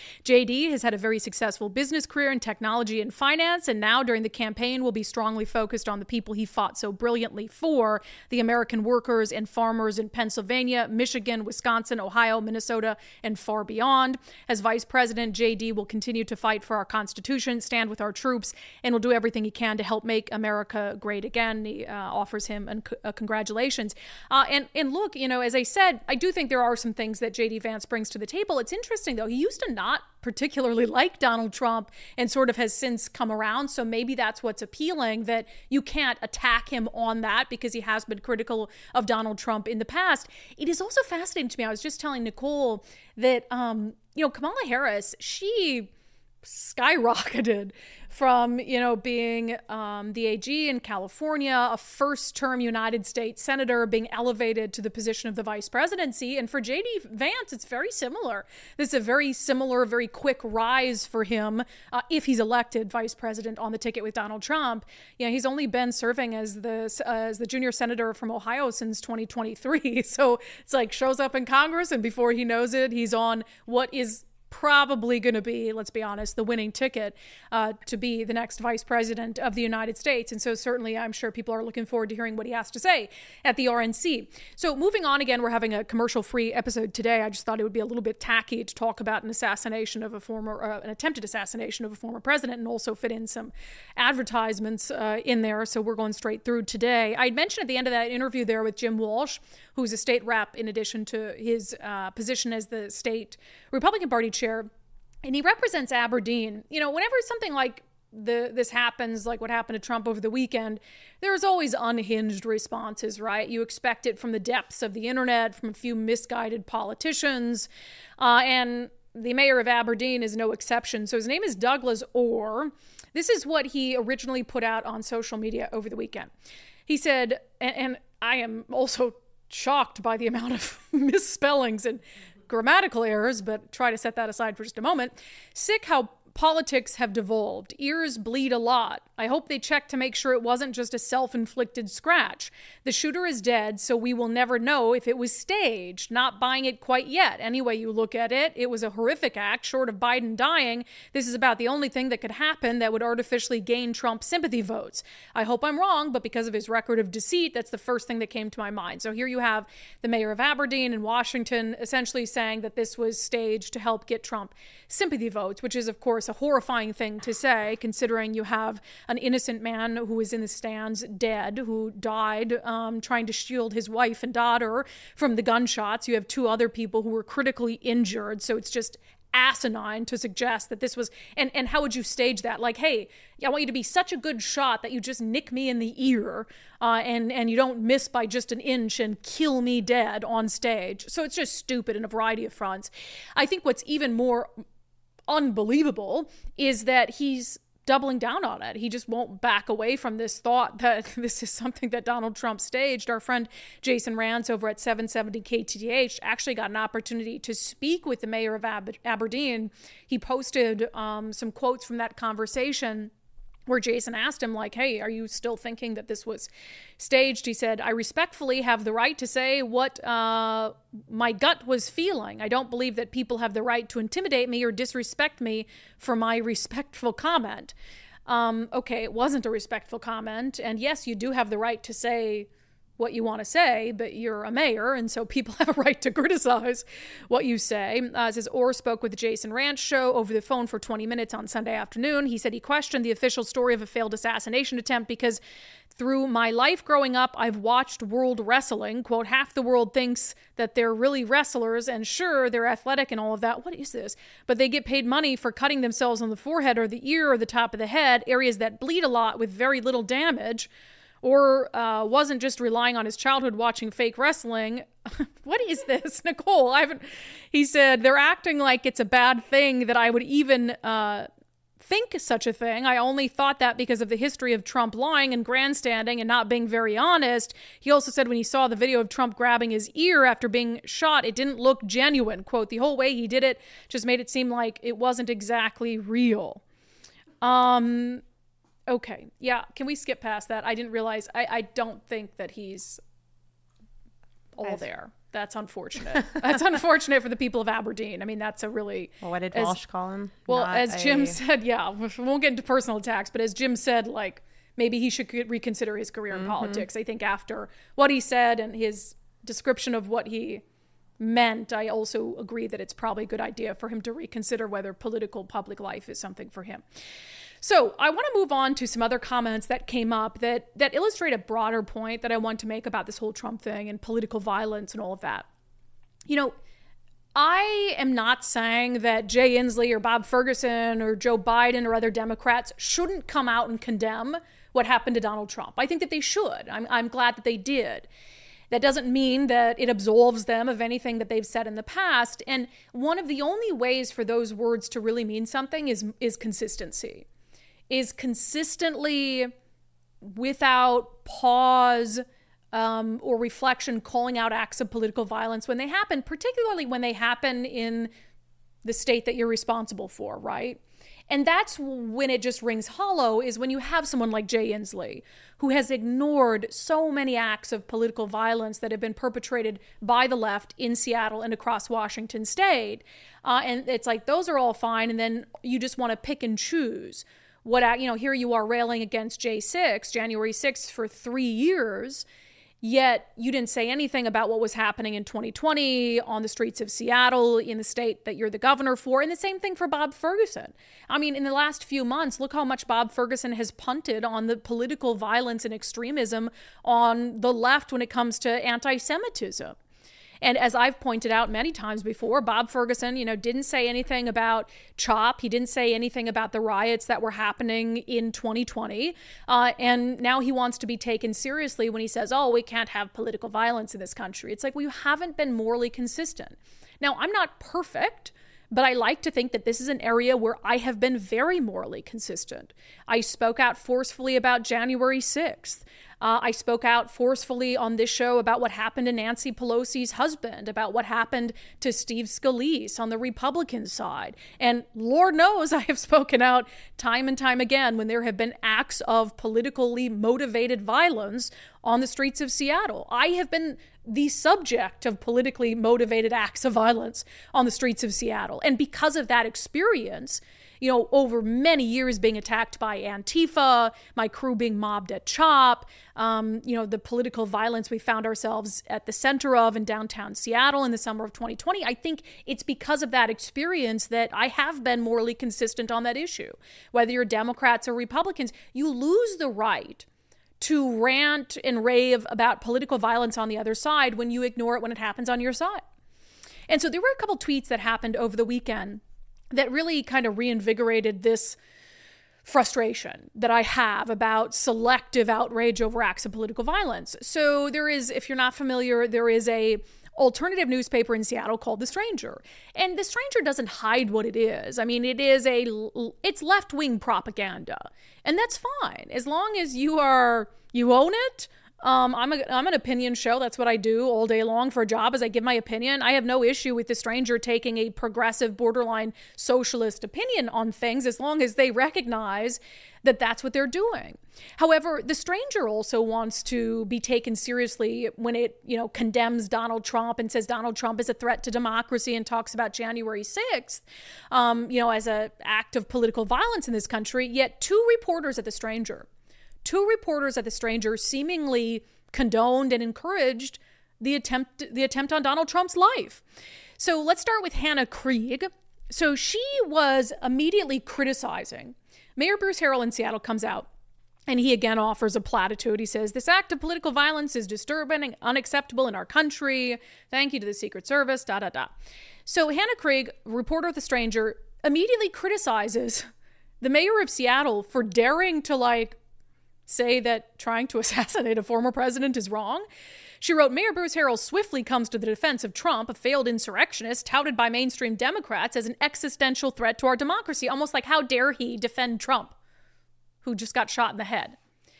J D has had a very successful business career in technology and finance, and now during the campaign will be strongly focused on the people he fought so brilliantly for, the American workers and farmers in Pennsylvania, Michigan, Wisconsin, Ohio, Minnesota, and far beyond. As vice president, J D will continue to fight for our Constitution, stand with our troops, and will do everything he can to help make America great again. He uh, offers him an, uh, congratulations. Uh, and, and look, you know, as I said, I do think there are some things that J D Vance brings to the table. It's interesting, though. He used to not particularly like Donald Trump and sort of has since come around. So maybe that's what's appealing, that you can't attack him on that because he has been critical of Donald Trump in the past. It is also fascinating to me. I was just telling Nicole that, um, you know, Kamala Harris, she skyrocketed from, you know, being um, the A G in California, a first-term United States senator, being elevated to the position of the vice presidency. And for J D Vance, it's very similar. This is a very similar, very quick rise for him uh, if he's elected vice president on the ticket with Donald Trump. You know, he's only been serving as the uh, as the junior senator from Ohio since twenty twenty-three. So it's like shows up in Congress, and before he knows it, he's on what is probably going to be, let's be honest, the winning ticket uh, to be the next vice president of the United States. And so certainly I'm sure people are looking forward to hearing what he has to say at the R N C. So moving on again, we're having a commercial-free episode today. I just thought it would be a little bit tacky to talk about an assassination of a former, uh, an attempted assassination of a former president, and also fit in some advertisements uh, in there. So we're going straight through today. I'd mentioned at the end of that interview there with Jim Walsh, who's a state rep in addition to his uh, position as the state Republican Party chair, and he represents Aberdeen. You know, whenever something like the this happens, like what happened to Trump over the weekend, there's always unhinged responses, right? You expect it from the depths of the internet, from a few misguided politicians, uh, and the mayor of Aberdeen is no exception. So his name is Douglas Orr. This is what he originally put out on social media over the weekend. He said, and, and I am also shocked by the amount of misspellings and grammatical errors, but try to set that aside for just a moment. Sick how politics have devolved. Ears bleed a lot. I hope they checked to make sure it wasn't just a self-inflicted scratch. The shooter is dead, so we will never know if it was staged. Not buying it quite yet. Any way you look at it, it was a horrific act. Short of Biden dying, this is about the only thing that could happen that would artificially gain Trump sympathy votes. I hope I'm wrong, but because of his record of deceit, that's the first thing that came to my mind. So here you have the mayor of Aberdeen in Washington essentially saying that this was staged to help get Trump sympathy votes, which is, of course, a horrifying thing to say, considering you have an innocent man who was in the stands dead, who died um, trying to shield his wife and daughter from the gunshots. You have two other people who were critically injured. So it's just asinine to suggest that this was, and, and how would you stage that? Like, hey, I want you to be such a good shot that you just nick me in the ear uh, and, and you don't miss by just an inch and kill me dead on stage. So it's just stupid in a variety of fronts. I think what's even more unbelievable is that he's doubling down on it. He just won't back away from this thought that this is something that Donald Trump staged. Our friend Jason Rantz over at seven seventy K T D H actually got an opportunity to speak with the mayor of Aber- Aberdeen. He posted um, some quotes from that conversation where Jason asked him, like, hey, are you still thinking that this was staged? He said, I respectfully have the right to say what uh, my gut was feeling. I don't believe that people have the right to intimidate me or disrespect me for my respectful comment. Um, okay, it wasn't a respectful comment. And yes, you do have the right to say what you want to say, but you're a mayor, and so people have a right to criticize what you say. Uh, it says Orr spoke with the Jason Rantz show over the phone for twenty minutes on Sunday afternoon. He said he questioned the official story of a failed assassination attempt because through my life growing up, I've watched world wrestling. Quote, half the world thinks that they're really wrestlers, and sure, they're athletic and all of that. What is this? But they get paid money for cutting themselves on the forehead or the ear or the top of the head, areas that bleed a lot with very little damage. Or uh, wasn't just relying on his childhood watching fake wrestling. What is this, Nicole? I haven't. He said, they're acting like it's a bad thing that I would even uh, think such a thing. I only thought that because of the history of Trump lying and grandstanding and not being very honest. He also said when he saw the video of Trump grabbing his ear after being shot, it didn't look genuine. Quote, the whole way he did it just made it seem like it wasn't exactly real. Um... Okay, yeah, can we skip past that? I didn't realize, I, I don't think that he's all As there. That's unfortunate. That's unfortunate for the people of Aberdeen. I mean, that's a really... Well, what did as, Walsh call him? Well, Not as Jim a... said, yeah, we won't get into personal attacks, but as Jim said, like, maybe he should reconsider his career in Mm-hmm. politics. I think after what he said and his description of what he meant, I also agree that it's probably a good idea for him to reconsider whether political public life is something for him. So I want to move on to some other comments that came up that that illustrate a broader point that I want to make about this whole Trump thing and political violence and all of that. You know, I am not saying that Jay Inslee or Bob Ferguson or Joe Biden or other Democrats shouldn't come out and condemn what happened to Donald Trump. I think that they should. I'm, I'm glad that they did. That doesn't mean that it absolves them of anything that they've said in the past. And one of the only ways for those words to really mean something is, is consistency. Is consistently, without pause, Um, or reflection, calling out acts of political violence when they happen, particularly when they happen in the state that you're responsible for, right? And that's when it just rings hollow, is when you have someone like Jay Inslee, who has ignored so many acts of political violence that have been perpetrated by the left in Seattle and across Washington state. Uh, and it's like, those are all fine, and then you just want to pick and choose. What, you know, here you are railing against J six, January sixth, for three years, yet you didn't say anything about what was happening in twenty twenty on the streets of Seattle, in the state that you're the governor for. And the same thing for Bob Ferguson. I mean, in the last few months, look how much Bob Ferguson has punted on the political violence and extremism on the left when it comes to anti-Semitism. And as I've pointed out many times before, Bob Ferguson, you know, didn't say anything about CHOP. He didn't say anything about the riots that were happening in twenty twenty. Uh, and now he wants to be taken seriously when he says, oh, we can't have political violence in this country. It's like, well, you haven't been morally consistent. Now, I'm not perfect, but I like to think that this is an area where I have been very morally consistent. I spoke out forcefully about January sixth. Uh, I spoke out forcefully on this show about what happened to Nancy Pelosi's husband, about what happened to Steve Scalise on the Republican side. And Lord knows I have spoken out time and time again when there have been acts of politically motivated violence on the streets of Seattle. I have been the subject of politically motivated acts of violence on the streets of Seattle. And because of that experience, you know, over many years being attacked by Antifa, my crew being mobbed at CHOP, um, you know, the political violence we found ourselves at the center of in downtown Seattle in the summer of twenty twenty, I think it's because of that experience that I have been morally consistent on that issue. Whether you're Democrats or Republicans, you lose the right to rant and rave about political violence on the other side when you ignore it when it happens on your side. And so there were a couple tweets that happened over the weekend that really kind of reinvigorated this frustration that I have about selective outrage over acts of political violence. So there is, if you're not familiar, there is a alternative newspaper in Seattle called The Stranger. And The Stranger doesn't hide what it is. I mean, it is a, it's left-wing propaganda. And that's fine. As long as you are, you own it. Um, I'm a, I'm an opinion show. That's what I do all day long for a job, is I give my opinion. I have no issue with The Stranger taking a progressive, borderline socialist opinion on things, as long as they recognize that that's what they're doing. However, The Stranger also wants to be taken seriously when it, you know, condemns Donald Trump and says Donald Trump is a threat to democracy and talks about January sixth, um, you know, as an act of political violence in this country. Yet two reporters at The Stranger Two reporters at The Stranger seemingly condoned and encouraged the attempt the attempt on Donald Trump's life. So let's start with Hannah Krieg. So she was immediately criticizing. Mayor Bruce Harrell in Seattle comes out, and he again offers a platitude. He says, this act of political violence is disturbing and unacceptable in our country. Thank you to the Secret Service, da, da, da. So Hannah Krieg, reporter at The Stranger, immediately criticizes the mayor of Seattle for daring to, like, say that trying to assassinate a former president is wrong. She wrote, Mayor Bruce Harrell swiftly comes to the defense of Trump, a failed insurrectionist touted by mainstream Democrats as an existential threat to our democracy. Almost like, how dare he defend Trump, who just got shot in the head.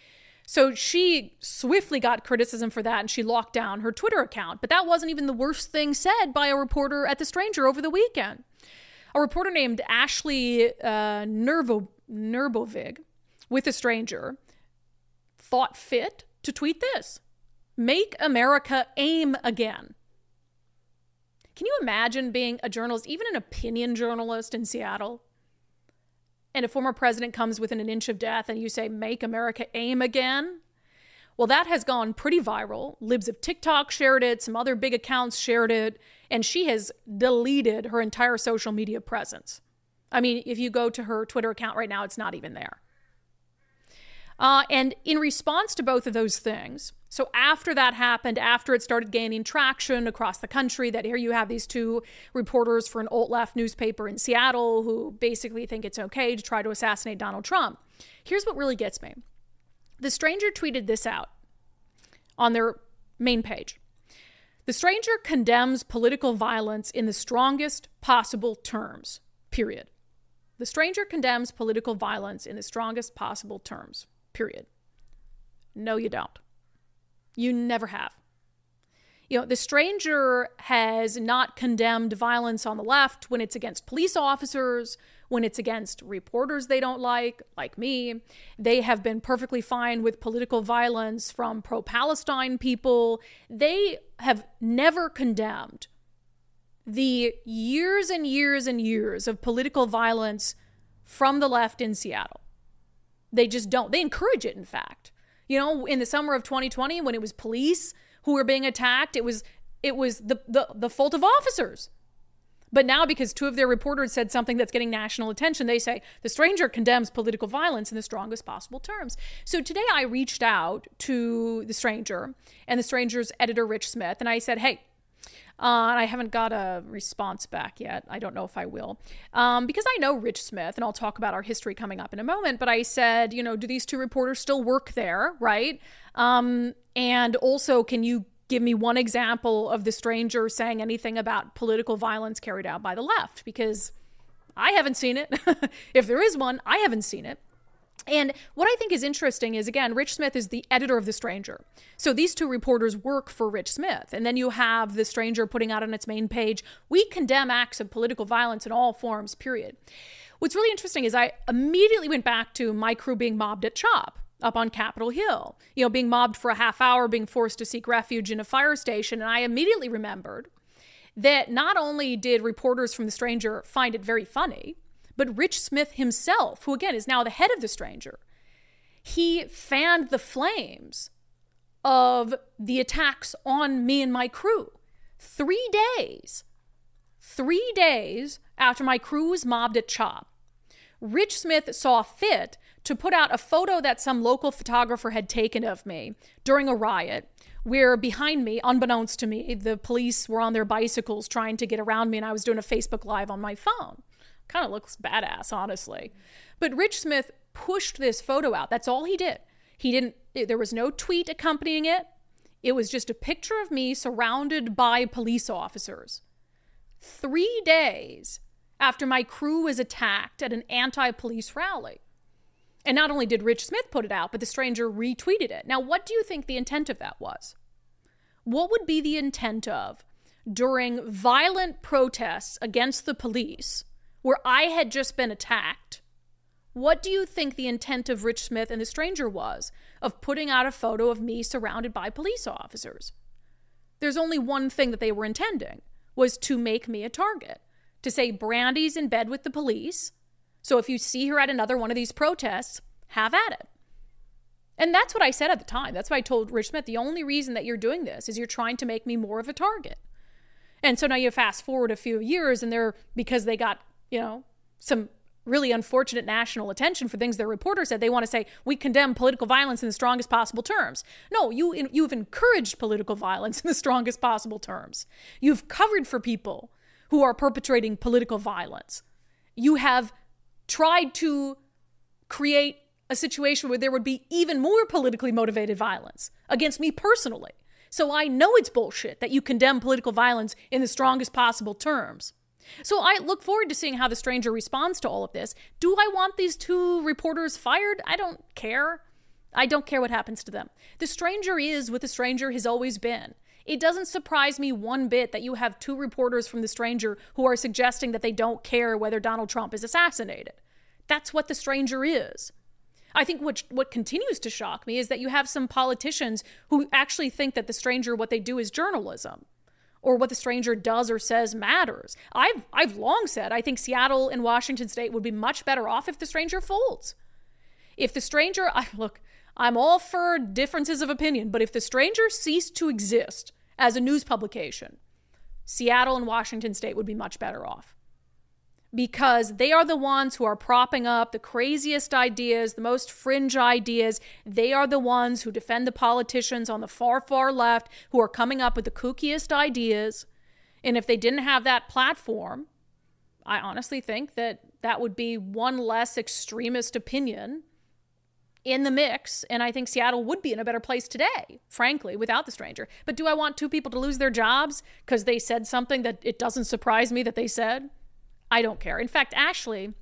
So she swiftly got criticism for that, and she locked down her Twitter account. But that wasn't even the worst thing said by a reporter at The Stranger over the weekend. A reporter named Ashley uh, Nervo, Nerbovig with The Stranger thought fit to tweet this: Make America aim again. Can you imagine being a journalist, even an opinion journalist in Seattle? And a former president comes within an inch of death and you say, make America aim again? Well, that has gone pretty viral. Libs of TikTok shared it. Some other big accounts shared it. And she has deleted her entire social media presence. I mean, if you go to her Twitter account right now, it's not even there. Uh, and in response to both of those things, so after that happened, after it started gaining traction across the country, that here you have these two reporters for an alt-left newspaper in Seattle who basically think it's okay to try to assassinate Donald Trump. Here's what really gets me. The Stranger tweeted this out on their main page. The Stranger condemns political violence in the strongest possible terms, period. The Stranger condemns political violence in the strongest possible terms, period. No, you don't. You never have. You know, The Stranger has not condemned violence on the left when it's against police officers, when it's against reporters they don't like, like me. They have been perfectly fine with political violence from pro-Palestine people. They have never condemned the years and years and years of political violence from the left in Seattle. They just don't. They encourage it, in fact. You know, in the summer of twenty twenty, when it was police who were being attacked, it was it was the, the, the fault of officers. But now, because two of their reporters said something that's getting national attention, they say The Stranger condemns political violence in the strongest possible terms. So today I reached out to The Stranger and The Stranger's editor, Rich Smith, and I said, hey, Uh, and I haven't got a response back yet. I don't know if I will. Um, because I know Rich Smith, and I'll talk about our history coming up in a moment. But I said, you know, do these two reporters still work there, right? Um, and also, can you give me one example of The Stranger saying anything about political violence carried out by the left? Because I haven't seen it. If there is one, I haven't seen it. And what I think is interesting is, again, Rich Smith is the editor of The Stranger. So these two reporters work for Rich Smith. And then you have The Stranger putting out on its main page, we condemn acts of political violence in all forms, period. What's really interesting is I immediately went back to my crew being mobbed at CHOP up on Capitol Hill, you know, being mobbed for a half hour, being forced to seek refuge in a fire station. And I immediately remembered that not only did reporters from The Stranger find it very funny, but Rich Smith himself, who again is now the head of The Stranger, he fanned the flames of the attacks on me and my crew. Three days, three days after my crew was mobbed at CHOP, Rich Smith saw fit to put out a photo that some local photographer had taken of me during a riot, where behind me, unbeknownst to me, the police were on their bicycles trying to get around me, and I was doing a Facebook Live on my phone. Kind of looks badass, honestly. But Rich Smith pushed this photo out. That's all he did. He didn't, there was no tweet accompanying it. It was just a picture of me surrounded by police officers. Three days after my crew was attacked at an anti-police rally. And not only did Rich Smith put it out, but The Stranger retweeted it. Now, what do you think the intent of that was? What would be the intent of, during violent protests against the police, where I had just been attacked, what do you think the intent of Rich Smith and The Stranger was of putting out a photo of me surrounded by police officers? There's only one thing that they were intending, was to make me a target, to say Brandy's in bed with the police, so if you see her at another one of these protests, have at it. And that's what I said at the time. That's why I told Rich Smith, the only reason that you're doing this is you're trying to make me more of a target. And so now you fast forward a few years and they're, because they got, you know, some really unfortunate national attention for things their reporter said, they want to say, we condemn political violence in the strongest possible terms. No, you, you've encouraged political violence in the strongest possible terms. You've covered for people who are perpetrating political violence. You have tried to create a situation where there would be even more politically motivated violence against me personally. So I know it's bullshit that you condemn political violence in the strongest possible terms. So I look forward to seeing how The Stranger responds to all of this. Do I want these two reporters fired? I don't care. I don't care what happens to them. The Stranger is what The Stranger has always been. It doesn't surprise me one bit that you have two reporters from The Stranger who are suggesting that they don't care whether Donald Trump is assassinated. That's what The Stranger is. I think what what continues to shock me is that you have some politicians who actually think that The Stranger, what they do is journalism, or what the stranger does or says matters. I've I've long said I think Seattle and Washington State would be much better off if the stranger folds. If the stranger, I, look, I'm all for differences of opinion, but if the stranger ceased to exist as a news publication, Seattle and Washington State would be much better off. Because they are the ones who are propping up the craziest ideas, the most fringe ideas. They are the ones who defend the politicians on the far, far left who are coming up with the kookiest ideas. And if they didn't have that platform, I honestly think that that would be one less extremist opinion in the mix. And I think Seattle would be in a better place today, frankly, without the stranger. But do I want two people to lose their jobs because they said something that it doesn't surprise me that they said? I don't care. In fact, Ashley,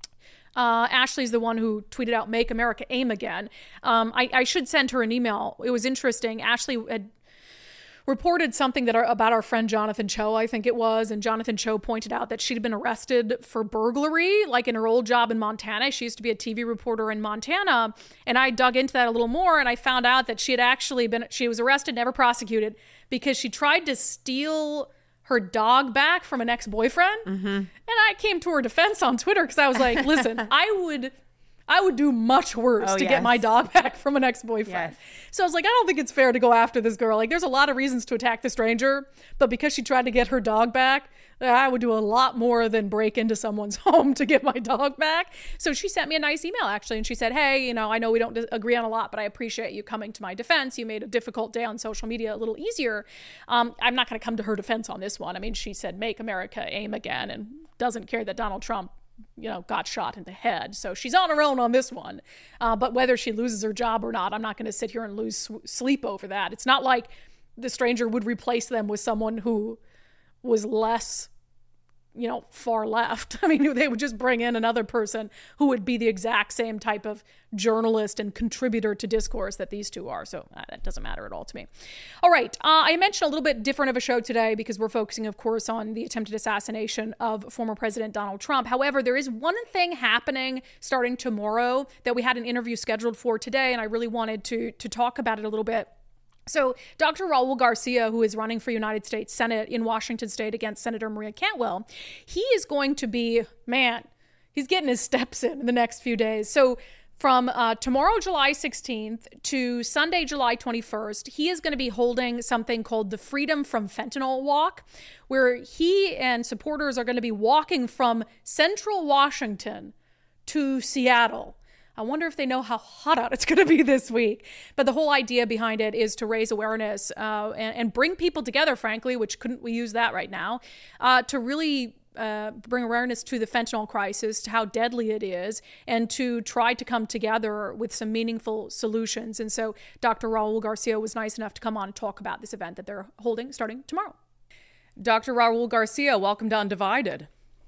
uh, Ashley's the one who tweeted out, "Make America Aim Again." Um, I, I should send her an email. It was interesting. Ashley had reported something that our, about our friend Jonathan Cho, I think it was. And Jonathan Cho pointed out that she'd been arrested for burglary, like in her old job in Montana. She used to be a T V reporter in Montana. And I dug into that a little more, and I found out that she had actually been, she was arrested, never prosecuted, because she tried to steal her dog back from an ex-boyfriend. Mm-hmm. And I came to her defense on Twitter because I was like, listen, I would I would do much worse oh, to yes. get my dog back from an ex-boyfriend. Yes. So I was like, I don't think it's fair to go after this girl. Like, there's a lot of reasons to attack the stranger, but because she tried to get her dog back, I would do a lot more than break into someone's home to get my dog back. So she sent me a nice email, actually, and she said, hey, you know, I know we don't agree on a lot, but I appreciate you coming to my defense. You made a difficult day on social media a little easier. Um, I'm not going to come to her defense on this one. I mean, she said, make America aim again, and doesn't care that Donald Trump you know, got shot in the head. So she's on her own on this one. Uh, but whether she loses her job or not, I'm not going to sit here and lose sw- sleep over that. It's not like the stranger would replace them with someone who was less, you know, far left. I mean, they would just bring in another person who would be the exact same type of journalist and contributor to discourse that these two are. So uh, that doesn't matter at all to me. All right. Uh, I mentioned a little bit different of a show today because we're focusing, of course, on the attempted assassination of former President Donald Trump. However, there is one thing happening starting tomorrow that we had an interview scheduled for today, and I really wanted to to talk about it a little bit. So Doctor Raul Garcia, who is running for United States Senate in Washington State against Senator Maria Cantwell, he is going to be, man, he's getting his steps in in the next few days. So from uh, tomorrow, July sixteenth to Sunday, July twenty-first, he is going to be holding something called the Freedom from Fentanyl Walk, where he and supporters are going to be walking from central Washington to Seattle. I wonder if they know how hot out it's going to be this week. But the whole idea behind it is to raise awareness uh, and, and bring people together, frankly, which couldn't we use that right now, uh, to really uh, bring awareness to the fentanyl crisis, to how deadly it is, and to try to come together with some meaningful solutions. And so Doctor Raul Garcia was nice enough to come on and talk about this event that they're holding starting tomorrow. Doctor Raul Garcia, welcome to Undivided.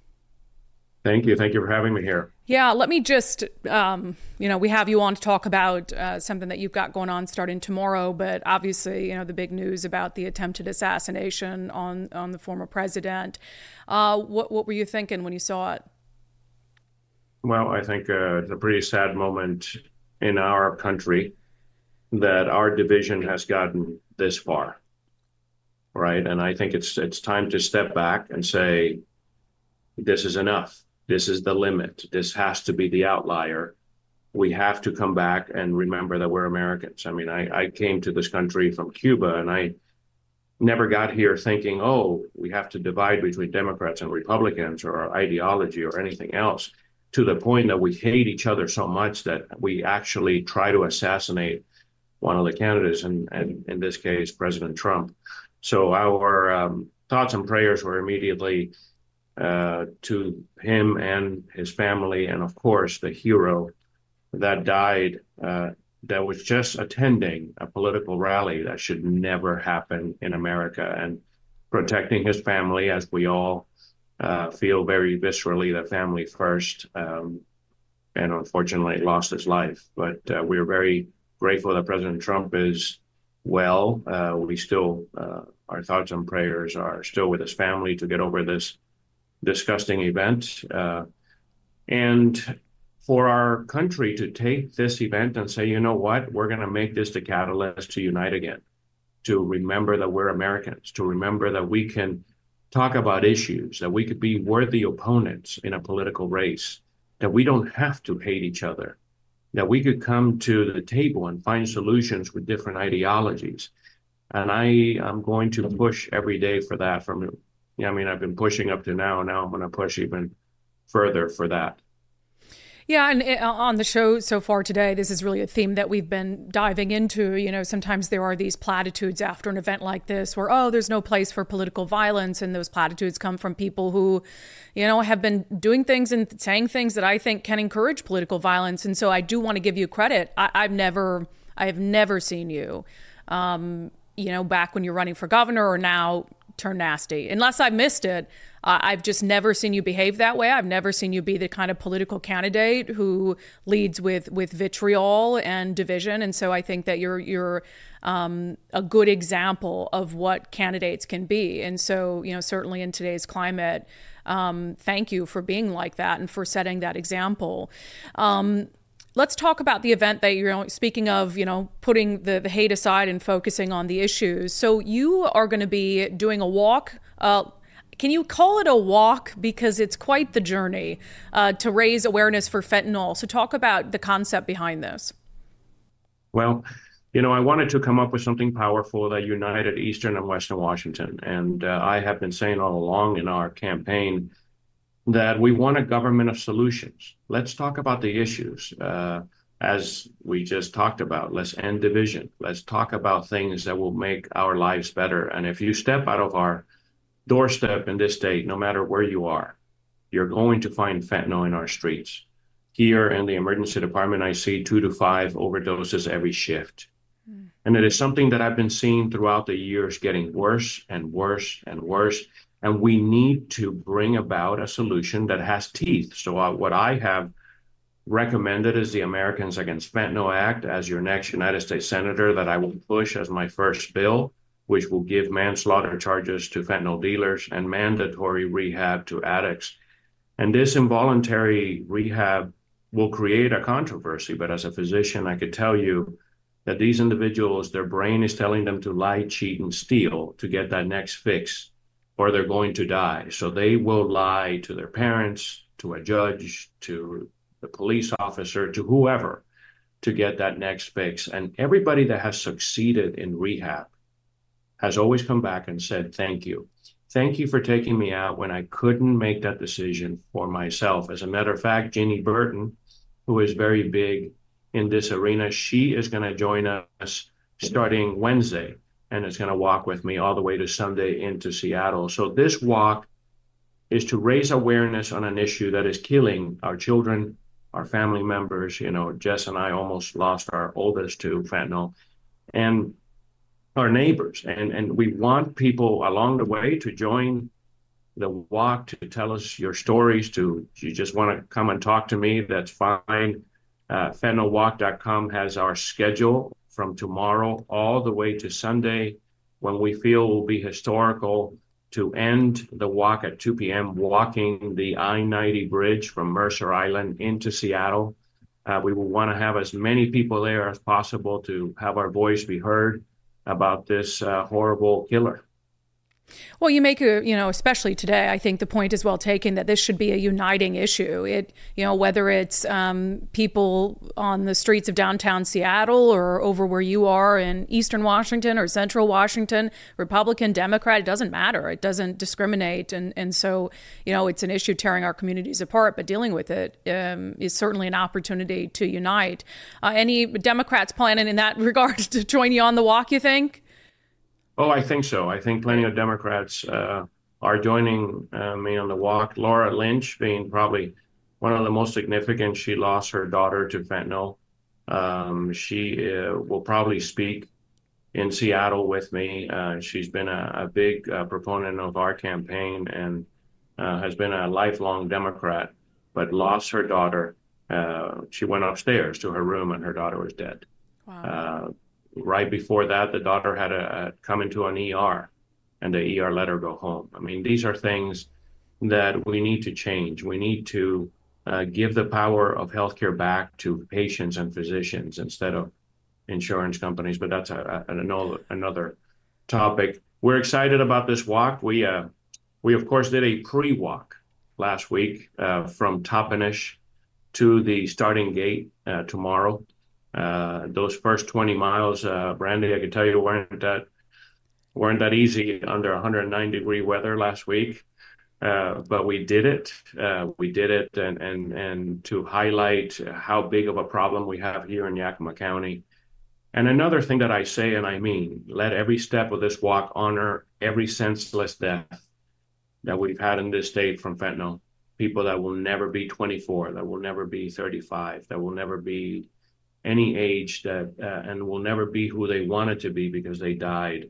Thank you. Thank you for having me here. Yeah, let me just, um, you know, we have you on to talk about uh, something that you've got going on starting tomorrow, but obviously, you know, the big news about the attempted assassination on, on the former president. Uh, what, what were you thinking when you saw it? Well, I think uh, it's a pretty sad moment in our country that our division has gotten this far, right? And I think it's it's time to step back and say, this is enough. This is the limit. This has to be the outlier. We have to come back and remember that we're Americans. I mean, I, I came to this country from Cuba, and I never got here thinking, oh, we have to divide between Democrats and Republicans or our ideology or anything else, to the point that we hate each other so much that we actually try to assassinate one of the candidates, and, and in this case, President Trump. So our um, thoughts and prayers were immediately Uh, to him and his family, and of course the hero that died, uh, that was just attending a political rally that should never happen in America, and protecting his family, as we all uh, feel very viscerally that family first, um, and unfortunately lost his life. But uh, we're very grateful that President Trump is well. Uh, we still, uh, our thoughts and prayers are still with his family to get over this disgusting event, uh, and for our country to take this event and say, you know what, we're going to make this the catalyst to unite again. to remember that we're Americans, to remember that we can talk about issues, that we could be worthy opponents in a political race, that we don't have to hate each other, that we could come to the table and find solutions with different ideologies. And I am going to push every day for that. From, yeah, I mean, I've been pushing up to now. Now I'm going to push even further for that. Yeah, and on the show so far today, this is really a theme that we've been diving into. You know, sometimes there are these platitudes after an event like this where, oh, there's no place for political violence. And those platitudes come from people who, you know, have been doing things and saying things that I think can encourage political violence. And so I do want to give you credit. I, I've never, I have never seen you, um, you know, back when you're running for governor or now turn nasty. Unless I missed it, uh, I've just never seen you behave that way. I've never seen you be the kind of political candidate who leads with with vitriol and division. And so I think that you're you're um, a good example of what candidates can be. And so, you know, certainly in today's climate, um, thank you for being like that and for setting that example. Um, Let's talk about the event that you're speaking of, you know, putting the, the hate aside and focusing on the issues. So you are going to be doing a walk. Uh, can you call it a walk? Because it's quite the journey uh, to raise awareness for fentanyl. So talk about the concept behind this. Well, you know, I wanted to come up with something powerful that united Eastern and Western Washington. And uh, I have been saying all along in our campaign that we want a government of solutions. Let's talk about the issues. Uh, as we just talked about, let's end division. Let's talk about things that will make our lives better. And if you step out of our doorstep in this state, no matter where you are, you're going to find fentanyl in our streets. Here in the emergency department, I see two to five overdoses every shift. Mm. And it is something that I've been seeing throughout the years getting worse and worse and worse. And we need to bring about a solution that has teeth. So uh, what I have recommended is the Americans Against Fentanyl Act as your next United States Senator that I will push as my first bill, which will give manslaughter charges to fentanyl dealers and mandatory rehab to addicts. And this involuntary rehab will create a controversy. But as a physician, I could tell you that these individuals, their brain is telling them to lie, cheat, and steal to get that next fix, or they're going to die. So they will lie to their parents, to a judge, to the police officer, to whoever, to get that next fix. And everybody that has succeeded in rehab has always come back and said, thank you. Thank you for taking me out when I couldn't make that decision for myself. As a matter of fact, Jeannie Burton, who is very big in this arena, she is going to join us starting Wednesday, and is going to walk with me all the way to Sunday into Seattle. So this walk is to raise awareness on an issue that is killing our children, our family members. You know, Jess and I almost lost our oldest to fentanyl, and our neighbors. And, and we want people along the way to join the walk, to tell us your stories, to, you just want to come and talk to me, that's fine. Uh, fentanyl walk dot com has our schedule from tomorrow all the way to Sunday, when we feel will be historical, to end the walk at two p.m., walking the I ninety bridge from Mercer Island into Seattle. Uh, we will want to have as many people there as possible to have our voice be heard about this uh, horrible killer. Well, you make a, you know, especially today, I think the point is well taken that this should be a uniting issue. It, you know, whether it's um, people on the streets of downtown Seattle or over where you are in Eastern Washington or Central Washington, Republican, Democrat, it doesn't matter. It doesn't discriminate. And, and so, you know, it's an issue tearing our communities apart, but dealing with it um, is certainly an opportunity to unite. Uh, any Democrats planning in that regard to join you on the walk, you think? Oh, I think so. I think plenty of Democrats uh, are joining uh, me on the walk. Laura Lynch being probably one of the most significant. She lost her daughter to fentanyl. Um, she uh, will probably speak in Seattle with me. Uh, she's been a, a big uh, proponent of our campaign and uh, has been a lifelong Democrat, but lost her daughter. Uh, she went upstairs to her room and her daughter was dead. Wow. Uh, Right before that, the daughter had a, a come into an E R, and the E R let her go home. I mean, these are things that we need to change. We need to uh, give the power of healthcare back to patients and physicians instead of insurance companies. But that's a, a, another another topic. We're excited about this walk. We, uh, we of course, did a pre-walk last week uh, from Toppenish to the starting gate uh, tomorrow. Uh, those first twenty miles, uh, Brandy, I can tell you, weren't that weren't that easy under one hundred nine degree weather last week. Uh, but we did it. Uh, we did it, and and and to highlight how big of a problem we have here in Yakima County. And another thing that I say and I mean, let every step of this walk honor every senseless death that we've had in this state from fentanyl. People that will never be twenty-four, that will never be thirty-five, that will never be any age, that uh, and will never be who they wanted to be because they died.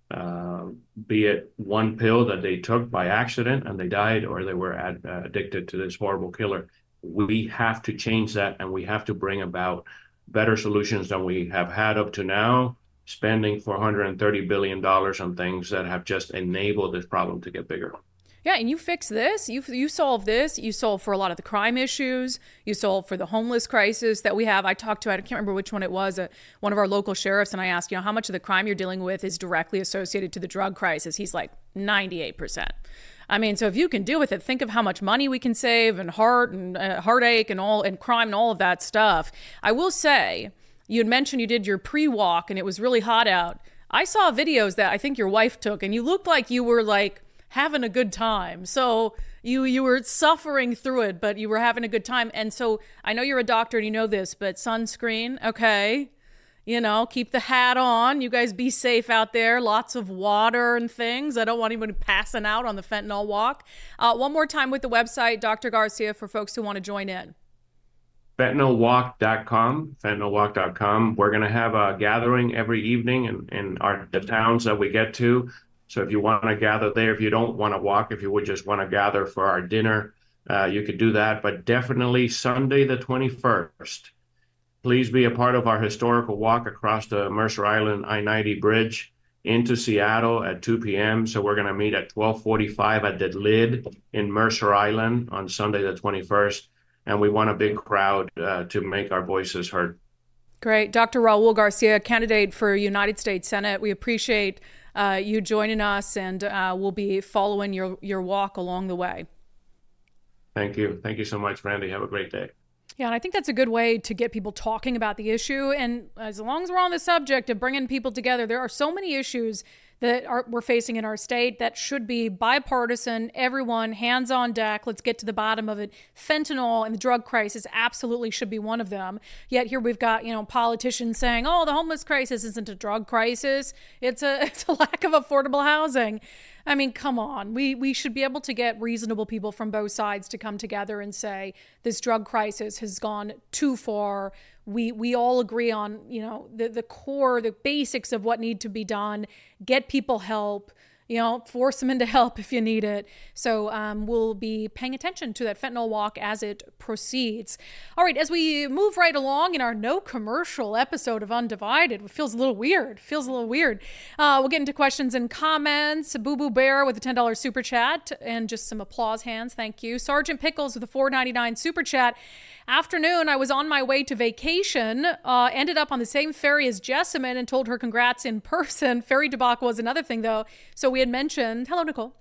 Uh, be it one pill that they took by accident and they died, or they were ad, uh, addicted to this horrible killer. We have to change that, and we have to bring about better solutions than we have had up to now, spending four hundred thirty billion dollars on things that have just enabled this problem to get bigger. Yeah, and you fix this, you you solve this, you solve for a lot of the crime issues, you solve for the homeless crisis that we have. I talked to, I can't remember which one it was, uh, one of our local sheriffs, and I asked, you know, how much of the crime you're dealing with is directly associated to the drug crisis? He's like, ninety-eight percent. I mean, so if you can deal with it, think of how much money we can save, and heart and uh, heartache and all, and crime and all of that stuff. I will say, you had mentioned you did your pre-walk and it was really hot out. I saw videos that I think your wife took, and you looked like you were like having a good time. So you you were suffering through it, but you were having a good time. And so I know you're a doctor and you know this, but sunscreen, okay. You know, keep the hat on. You guys be safe out there. Lots of water and things. I don't want anybody passing out on the fentanyl walk. Uh, one more time with the website, Doctor Garcia, for folks who want to join in. fentanyl walk dot com, fentanyl walk dot com. We're going to have a gathering every evening in, in our the towns that we get to. So if you want to gather there, if you don't want to walk, if you would just want to gather for our dinner, uh, you could do that. But definitely Sunday the twenty-first, please be a part of our historical walk across the Mercer Island I ninety bridge into Seattle at two p.m. So we're going to meet at twelve forty-five at the Lid in Mercer Island on Sunday the twenty-first. And we want a big crowd uh, to make our voices heard. Great. Doctor Raul Garcia, candidate for United States Senate. We appreciate uh, you joining us, and uh, we'll be following your, your walk along the way. Thank you. Thank you so much, Randy. Have a great day. Yeah, and I think that's a good way to get people talking about the issue. And as long as we're on the subject of bringing people together, there are so many issues that are, we're facing in our state that should be bipartisan, everyone, hands on deck. Let's get to the bottom of it. Fentanyl and the drug crisis absolutely should be one of them. Yet here we've got, you know, politicians saying, oh, the homeless crisis isn't a drug crisis. It's a, it's a lack of affordable housing. I mean, come on. We we should be able to get reasonable people from both sides to come together and say this drug crisis has gone too far. We we all agree on, you know, the, the core, the basics of what need to be done. Get people help, you know, force them into help if you need it. So um, we'll be paying attention to that fentanyl walk as it proceeds. All right, as we move right along in our no commercial episode of Undivided, it feels a little weird, feels a little weird. Uh, we'll get into questions and comments. Boo Boo Bear with a ten dollars super chat and just some applause hands. Thank you. Sergeant Pickles with a four ninety-nine super chat. Afternoon, I was on my way to vacation, uh, ended up on the same ferry as Jessamine and told her congrats in person. Ferry debacle was another thing, though. So we had mentioned, hello, Nicole.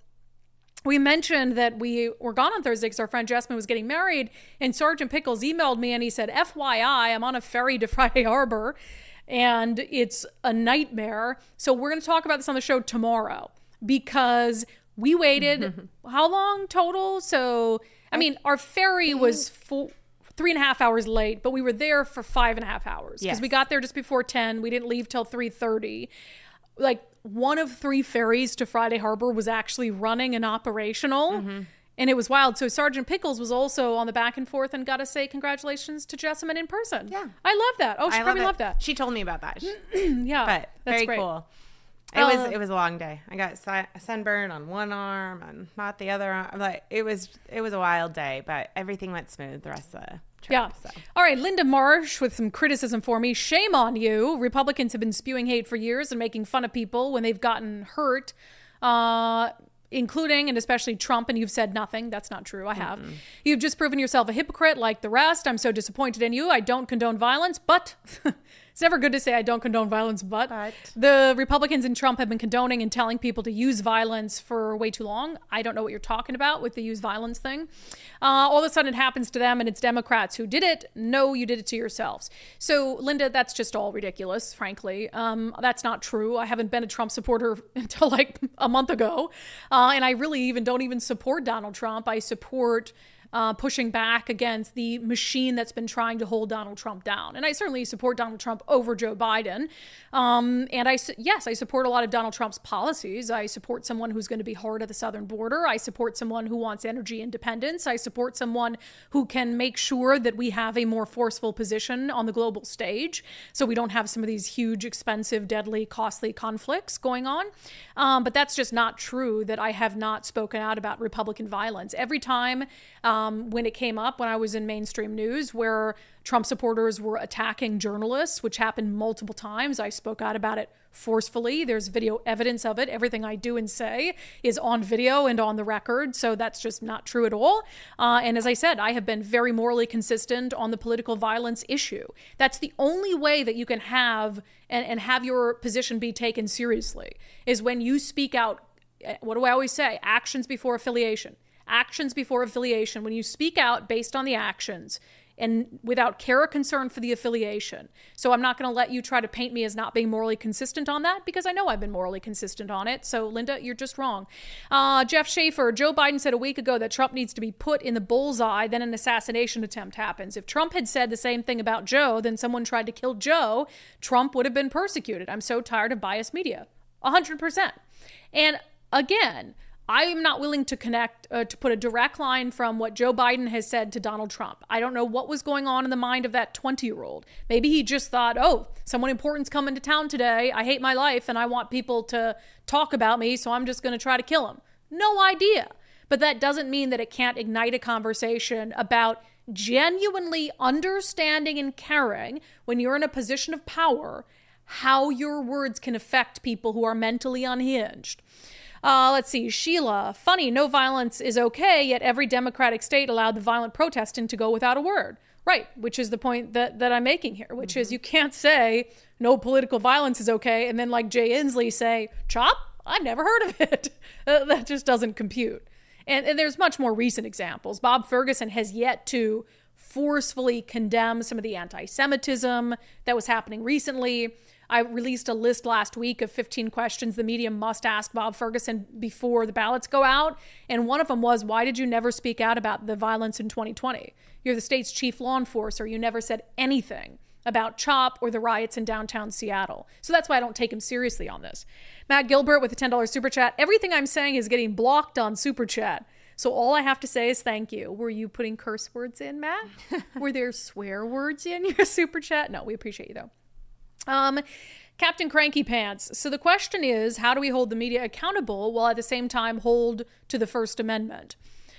We mentioned that we were gone on Thursday because our friend Jessamine was getting married, and Sergeant Pickles emailed me and he said, F Y I, I'm on a ferry to Friday Harbor, and it's a nightmare. So we're going to talk about this on the show tomorrow because we waited, how long total? So, I mean, our ferry was full. Three and a half hours late, but we were there for five and a half hours because yes. we got there just before ten. We didn't leave till three thirty. Like one of three ferries to Friday Harbor was actually running and operational. Mm-hmm. And it was wild. So Sergeant Pickles was also on the back and forth, and got to say congratulations to Jessamine in person. Yeah. I love that. Oh, she I probably love loved that. She told me about that. Yeah. But that's very great. cool. It uh, was it was a long day. I got sunburn on one arm and not the other arm. Like it was it was a wild day, but everything went smooth the rest of the trip. Yeah. So. All right, Linda Marsh with some criticism for me. Shame on you. Republicans have been spewing hate for years and making fun of people when they've gotten hurt, uh, including and especially Trump, and you've said nothing. That's not true. I have. Mm-mm. You've just proven yourself a hypocrite like the rest. I'm so disappointed in you. I don't condone violence, but It's never good to say I don't condone violence, but, but the Republicans and Trump have been condoning and telling people to use violence for way too long. I don't know what you're talking about with the use violence thing. Uh, all of a sudden it happens to them and it's Democrats who did it. No, you did it to yourselves. So, Linda, that's just all ridiculous, frankly. Um, that's not true. I haven't been a Trump supporter until like a month ago. Uh, and I really even don't even support Donald Trump. I support Uh, pushing back against the machine that's been trying to hold Donald Trump down. And I certainly support Donald Trump over Joe Biden. Um, and I, yes, I support a lot of Donald Trump's policies. I support someone who's going to be hard at the southern border. I support someone who wants energy independence. I support someone who can make sure that we have a more forceful position on the global stage so we don't have some of these huge, expensive, deadly, costly conflicts going on. Um, but that's just not true that I have not spoken out about Republican violence. Every time um, Um, when it came up when I was in mainstream news where Trump supporters were attacking journalists, which happened multiple times, I spoke out about it forcefully. There's video evidence of it. Everything I do and say is on video and on the record. So that's just not true at all. Uh, and as I said, I have been very morally consistent on the political violence issue. That's the only way that you can have and, and have your position be taken seriously is when you speak out. What do I always say? Actions before affiliation. Actions before affiliation. When you speak out based on the actions and without care or concern for the affiliation. So I'm not going to let you try to paint me as not being morally consistent on that because I know I've been morally consistent on it. So Linda, you're just wrong. Uh, Jeff Schaefer, Joe Biden said a week ago that Trump needs to be put in the bullseye, then an assassination attempt happens. If Trump had said the same thing about Joe, then someone tried to kill Joe, Trump would have been persecuted. I'm so tired of biased media. A hundred percent. And again, I am not willing to connect, uh, to put a direct line from what Joe Biden has said to Donald Trump. I don't know what was going on in the mind of that twenty-year-old. Maybe he just thought, oh, someone important's coming to town today. I hate my life and I want people to talk about me, so I'm just going to try to kill him. No idea. But that doesn't mean that it can't ignite a conversation about genuinely understanding and caring when you're in a position of power, how your words can affect people who are mentally unhinged. Uh, let's see, Sheila, funny, no violence is okay, yet every Democratic state allowed the violent protesting to go without a word. Right, which is the point that, that I'm making here, which mm-hmm. is you can't say no political violence is okay and then like Jay Inslee say, chop? I've never heard of it. uh, that just doesn't compute. And, and there's much more recent examples. Bob Ferguson has yet to forcefully condemn some of the anti-Semitism that was happening recently. I released a list last week of fifteen questions the media must ask Bob Ferguson before the ballots go out. And one of them was, why did you never speak out about the violence in twenty twenty? You're the state's chief law enforcer. You never said anything about CHOP or the riots in downtown Seattle. So that's why I don't take him seriously on this. Matt Gilbert with a ten dollars super chat. Everything I'm saying is getting blocked on super chat. So all I have to say is thank you. Were you putting curse words in, Matt? Were there swear words in your super chat? No, we appreciate you though. Um, Captain Cranky Pants. So the question is, how do we hold the media accountable while at the same time hold to the First Amendment?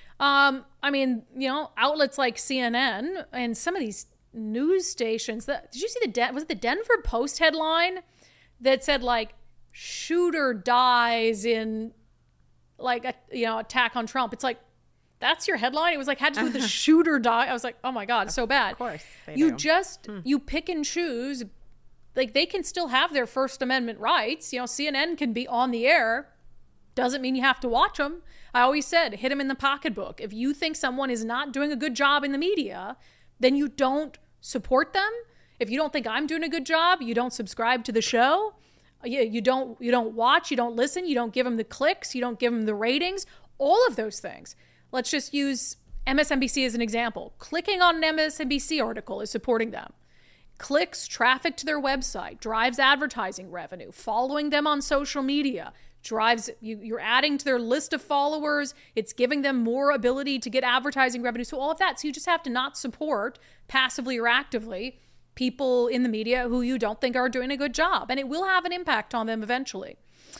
Um, I mean, you know, outlets like C N N and some of these news stations. That, did you see the, De- was it the Denver Post headline that said like, shooter dies in like, a, you know, attack on Trump? It's like, that's your headline? It was like, had to do with the shooter die. I was like, oh my God, so bad. Of course. You do. just, hmm. you pick and choose. Like, they can still have their First Amendment rights. You know, C N N can be on the air. Doesn't mean you have to watch them. I always said, hit them in the pocketbook. If you think someone is not doing a good job in the media, then you don't support them. If you don't think I'm doing a good job, you don't subscribe to the show. You, you don't you don't watch, you don't listen, you don't give them the clicks, you don't give them the ratings, all of those things. Let's just use M S N B C as an example. Clicking on an M S N B C article is supporting them. Clicks, traffic to their website, drives advertising revenue. Following them on social media drives, you, you're adding to their list of followers. It's giving them more ability to get advertising revenue. So all of that. So you just have to not support passively or actively people in the media who you don't think are doing a good job. And it will have an impact on them eventually.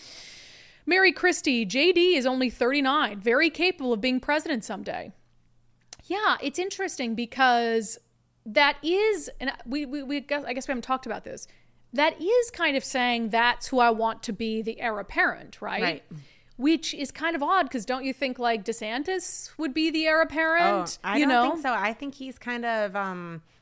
Mary Christie, J D is only thirty-nine, very capable of being president someday. Yeah, it's interesting because that is, and we, we, we I guess we haven't talked about this, that is kind of saying that's who I want to be the heir apparent, right? Right. Which is kind of odd because don't you think like DeSantis would be the heir apparent? Oh, I you don't know? think so. I think he's kind of um,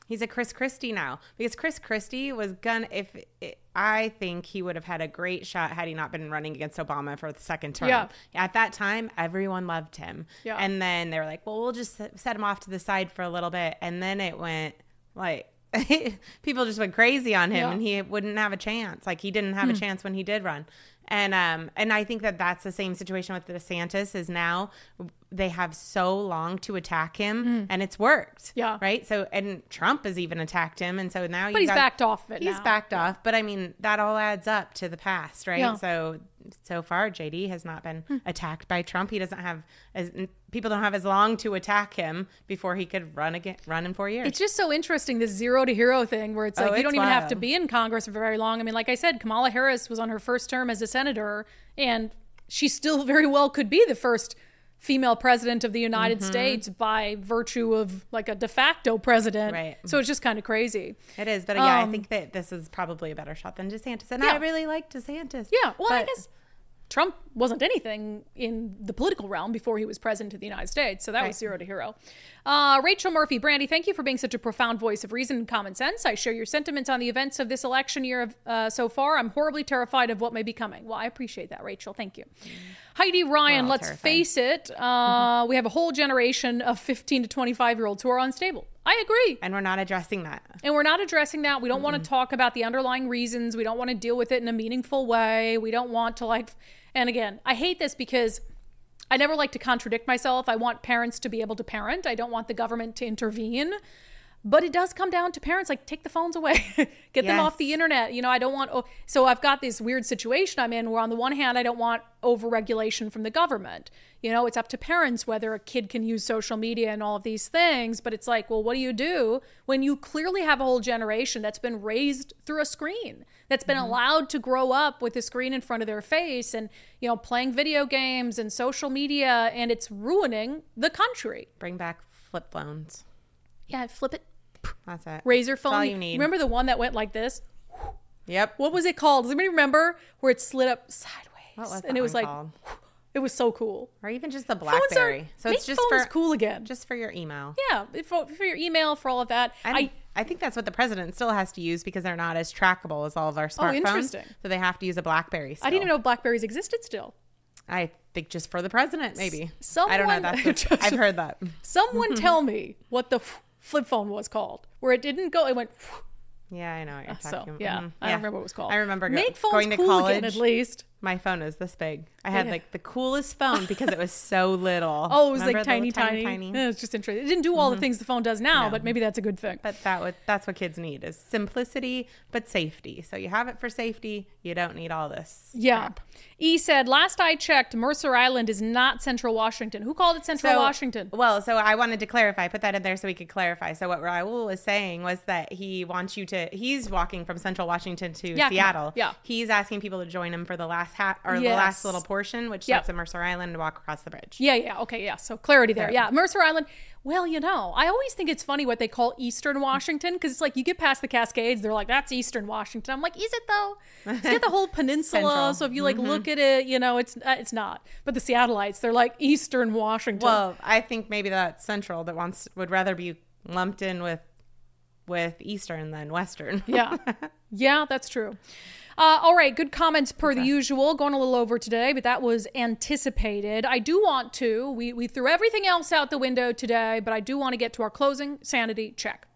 He's a Chris Christie now, because Chris Christie was gonna, if it, I think he would have had a great shot had he not been running against Obama for the second term. Yeah. At that time, everyone loved him. Yeah. And then they were like, well, we'll just set him off to the side for a little bit. And then it went like, people just went crazy on him, Yeah. and he wouldn't have a chance. Like, he didn't have Hmm. a chance when he did run. And um and I think that that's the same situation with DeSantis. Is now they have so long to attack him, Mm. and it's worked. Yeah. Right. So, and Trump has even attacked him, and so now But you he's backed off of it He's now. backed off, but I mean that all adds up to the past, right? Yeah. So so far, J D has not been Hmm. attacked by Trump. He doesn't have as people don't have as long to attack him before he could run again, run in four years. It's just so interesting, this zero to hero thing, where it's like Oh, you don't it's even have to wild. be in Congress for very long. I mean, like I said, Kamala Harris was on her first term as a senator, and she still very well could be the first female president of the United Mhm. States by virtue of like a de facto president. Right. So it's just kind of crazy. It is, but yeah, Um, I think that this is probably a better shot than DeSantis, and Yeah. I really like DeSantis. Yeah, well, I But- guess Trump wasn't anything in the political realm before he was president of the United States, so that Right. was zero to hero. Uh, Rachel Murphy, Brandy, thank you for being such a profound voice of reason and common sense. I share your sentiments on the events of this election year of, uh, so far. I'm horribly terrified of what may be coming. Well, I appreciate that, Rachel. Thank you. Heidi Ryan, all let's terrified. face it, uh, we have a whole generation of fifteen to twenty-five-year-olds who are unstable. I agree. And we're not addressing that. And we're not addressing that. We don't want to talk about the underlying reasons. We don't want to deal with it in a meaningful way. We don't want to like, and again, I hate this because I never like to contradict myself. I want parents to be able to parent. I don't want the government to intervene. But it does come down to parents, like, take the phones away, get them Yes. off the internet. You know, I don't want, oh, so I've got this weird situation I'm in where on the one hand, I don't want over-regulation from the government. You know, it's up to parents whether a kid can use social media and all of these things. But it's like, well, what do you do when you clearly have a whole generation that's been raised through a screen, that's been allowed to grow up with a screen in front of their face and, you know, playing video games and social media, and it's ruining the country. Bring back flip phones. Yeah, flip it. That's it. Razor That's phone. all you need. Remember the one that went like this? Yep. What was it called? Does anybody remember where it slid up sideways? What was and that it was one like, called? it was so cool. Or even just the Phones are- BlackBerry. So it's make just phones for cool again. just for your email. Yeah, for, for your email, for all of that. And I I think that's what the president still has to use because they're not as trackable as all of our smartphones. interesting. So they have to use a BlackBerry still. I didn't even know Blackberries existed still. I think just for the president, maybe. Someone, I don't know. That's what, I've heard that. Someone tell me what the f- flip phone was called, where it didn't go, it went. Yeah, I know what you're So, talking about. yeah, Mhm. I don't remember what it was called. I remember go- Make phones going to cool college. again, at least. My phone was this big. I had Yeah. like the coolest phone because it was so little. Oh, it was Remember like the tiny, little tiny. tiny. Yeah, it was just interesting. It didn't do all the Mhm. things the phone does now, No. but maybe that's a good thing. But that would that's what kids need is simplicity but safety. So you have it for safety. You don't need all this. Yeah. crap. E said, last I checked, Mercer Island is not Central Washington. Who called it Central So- Washington? Well, so I wanted to clarify. I put that in there so we could clarify. So what Raul was saying was that he wants you to. He's walking from Central Washington to Yakima. Seattle. Yeah. He's asking people to join him for the last hat or the Yes. last little portion, which Yep. stops at Mercer Island and walk across the bridge. Yeah, yeah. Okay, yeah. So clarity there. There. Yeah. Mercer Island. Well, you know, I always think it's funny what they call Eastern Washington because it's like you get past the Cascades, they're like, that's Eastern Washington. I'm like, is it though? It's got the whole peninsula. Central. So if you like Mhm. look at it, you know, it's uh, it's not. But the Seattleites, they're like Eastern Washington. Well, I think maybe that's Central that wants would rather be lumped in with with Eastern than Western. Yeah. Yeah, that's true. Uh, all right, good comments per the usual. Going a little over today, but that was anticipated. I do want to, we, we threw everything else out the window today, but I do want to get to our closing sanity check.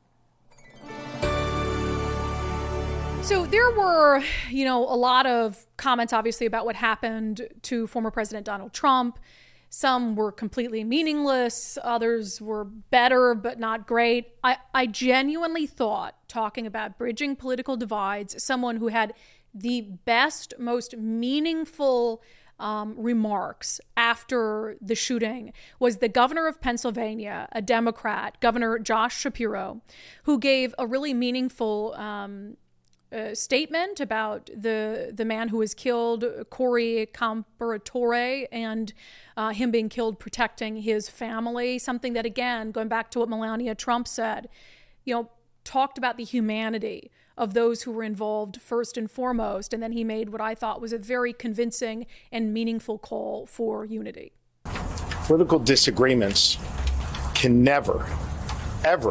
So there were, you know, a lot of comments, obviously, about what happened to former President Donald Trump. Some were completely meaningless. Others were better, but not great. I, I genuinely thought, talking about bridging political divides, someone who had the best, most meaningful um, remarks after the shooting was the governor of Pennsylvania, a Democrat, Governor Josh Shapiro, who gave a really meaningful um, uh, statement about the the man who was killed, Corey Comparatore, and uh, him being killed protecting his family. Something that, again, going back to what Melania Trump said, you know, talked about the humanity of those who were involved first and foremost. And then he made what I thought was a very convincing and meaningful call for unity. Political disagreements can never, ever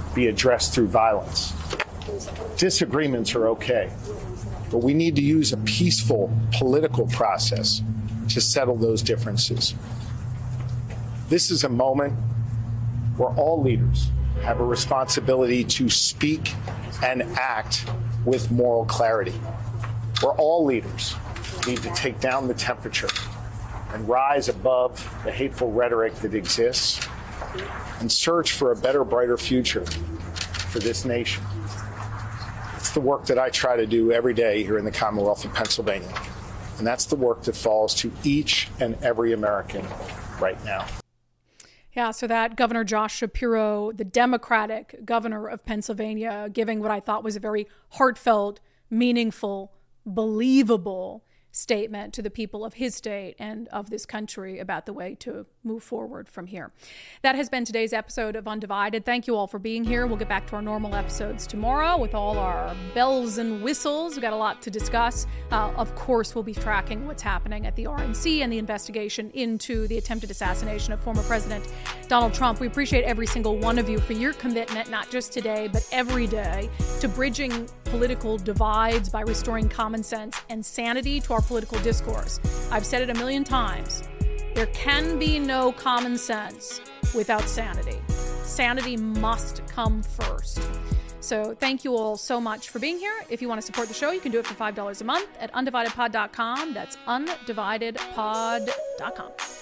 be addressed through violence. Disagreements are okay, but we need to use a peaceful political process to settle those differences. This is a moment where all leaders have a responsibility to speak and act with moral clarity, where all leaders need to take down the temperature and rise above the hateful rhetoric that exists and search for a better, brighter future for this nation. It's the work that I try to do every day here in the Commonwealth of Pennsylvania. And that's the work that falls to each and every American right now. Yeah, so that Governor Josh Shapiro, the Democratic governor of Pennsylvania, giving what I thought was a very heartfelt, meaningful, believable statement to the people of his state and of this country about the way to move forward from here. That has been today's episode of Undivided. Thank you all for being here. We'll get back to our normal episodes tomorrow with all our bells and whistles. We've got a lot to discuss. Uh, of course, we'll be tracking what's happening at the R N C and the investigation into the attempted assassination of former President Donald Trump. We appreciate every single one of you for your commitment, not just today, but every day, to bridging political divides by restoring common sense and sanity to our political discourse. I've said it a million times. There can be no common sense without sanity. Sanity must come first. So thank you all so much for being here. If you want to support the show, you can do it for five dollars a month at undivided pod dot com. That's undivided pod dot com.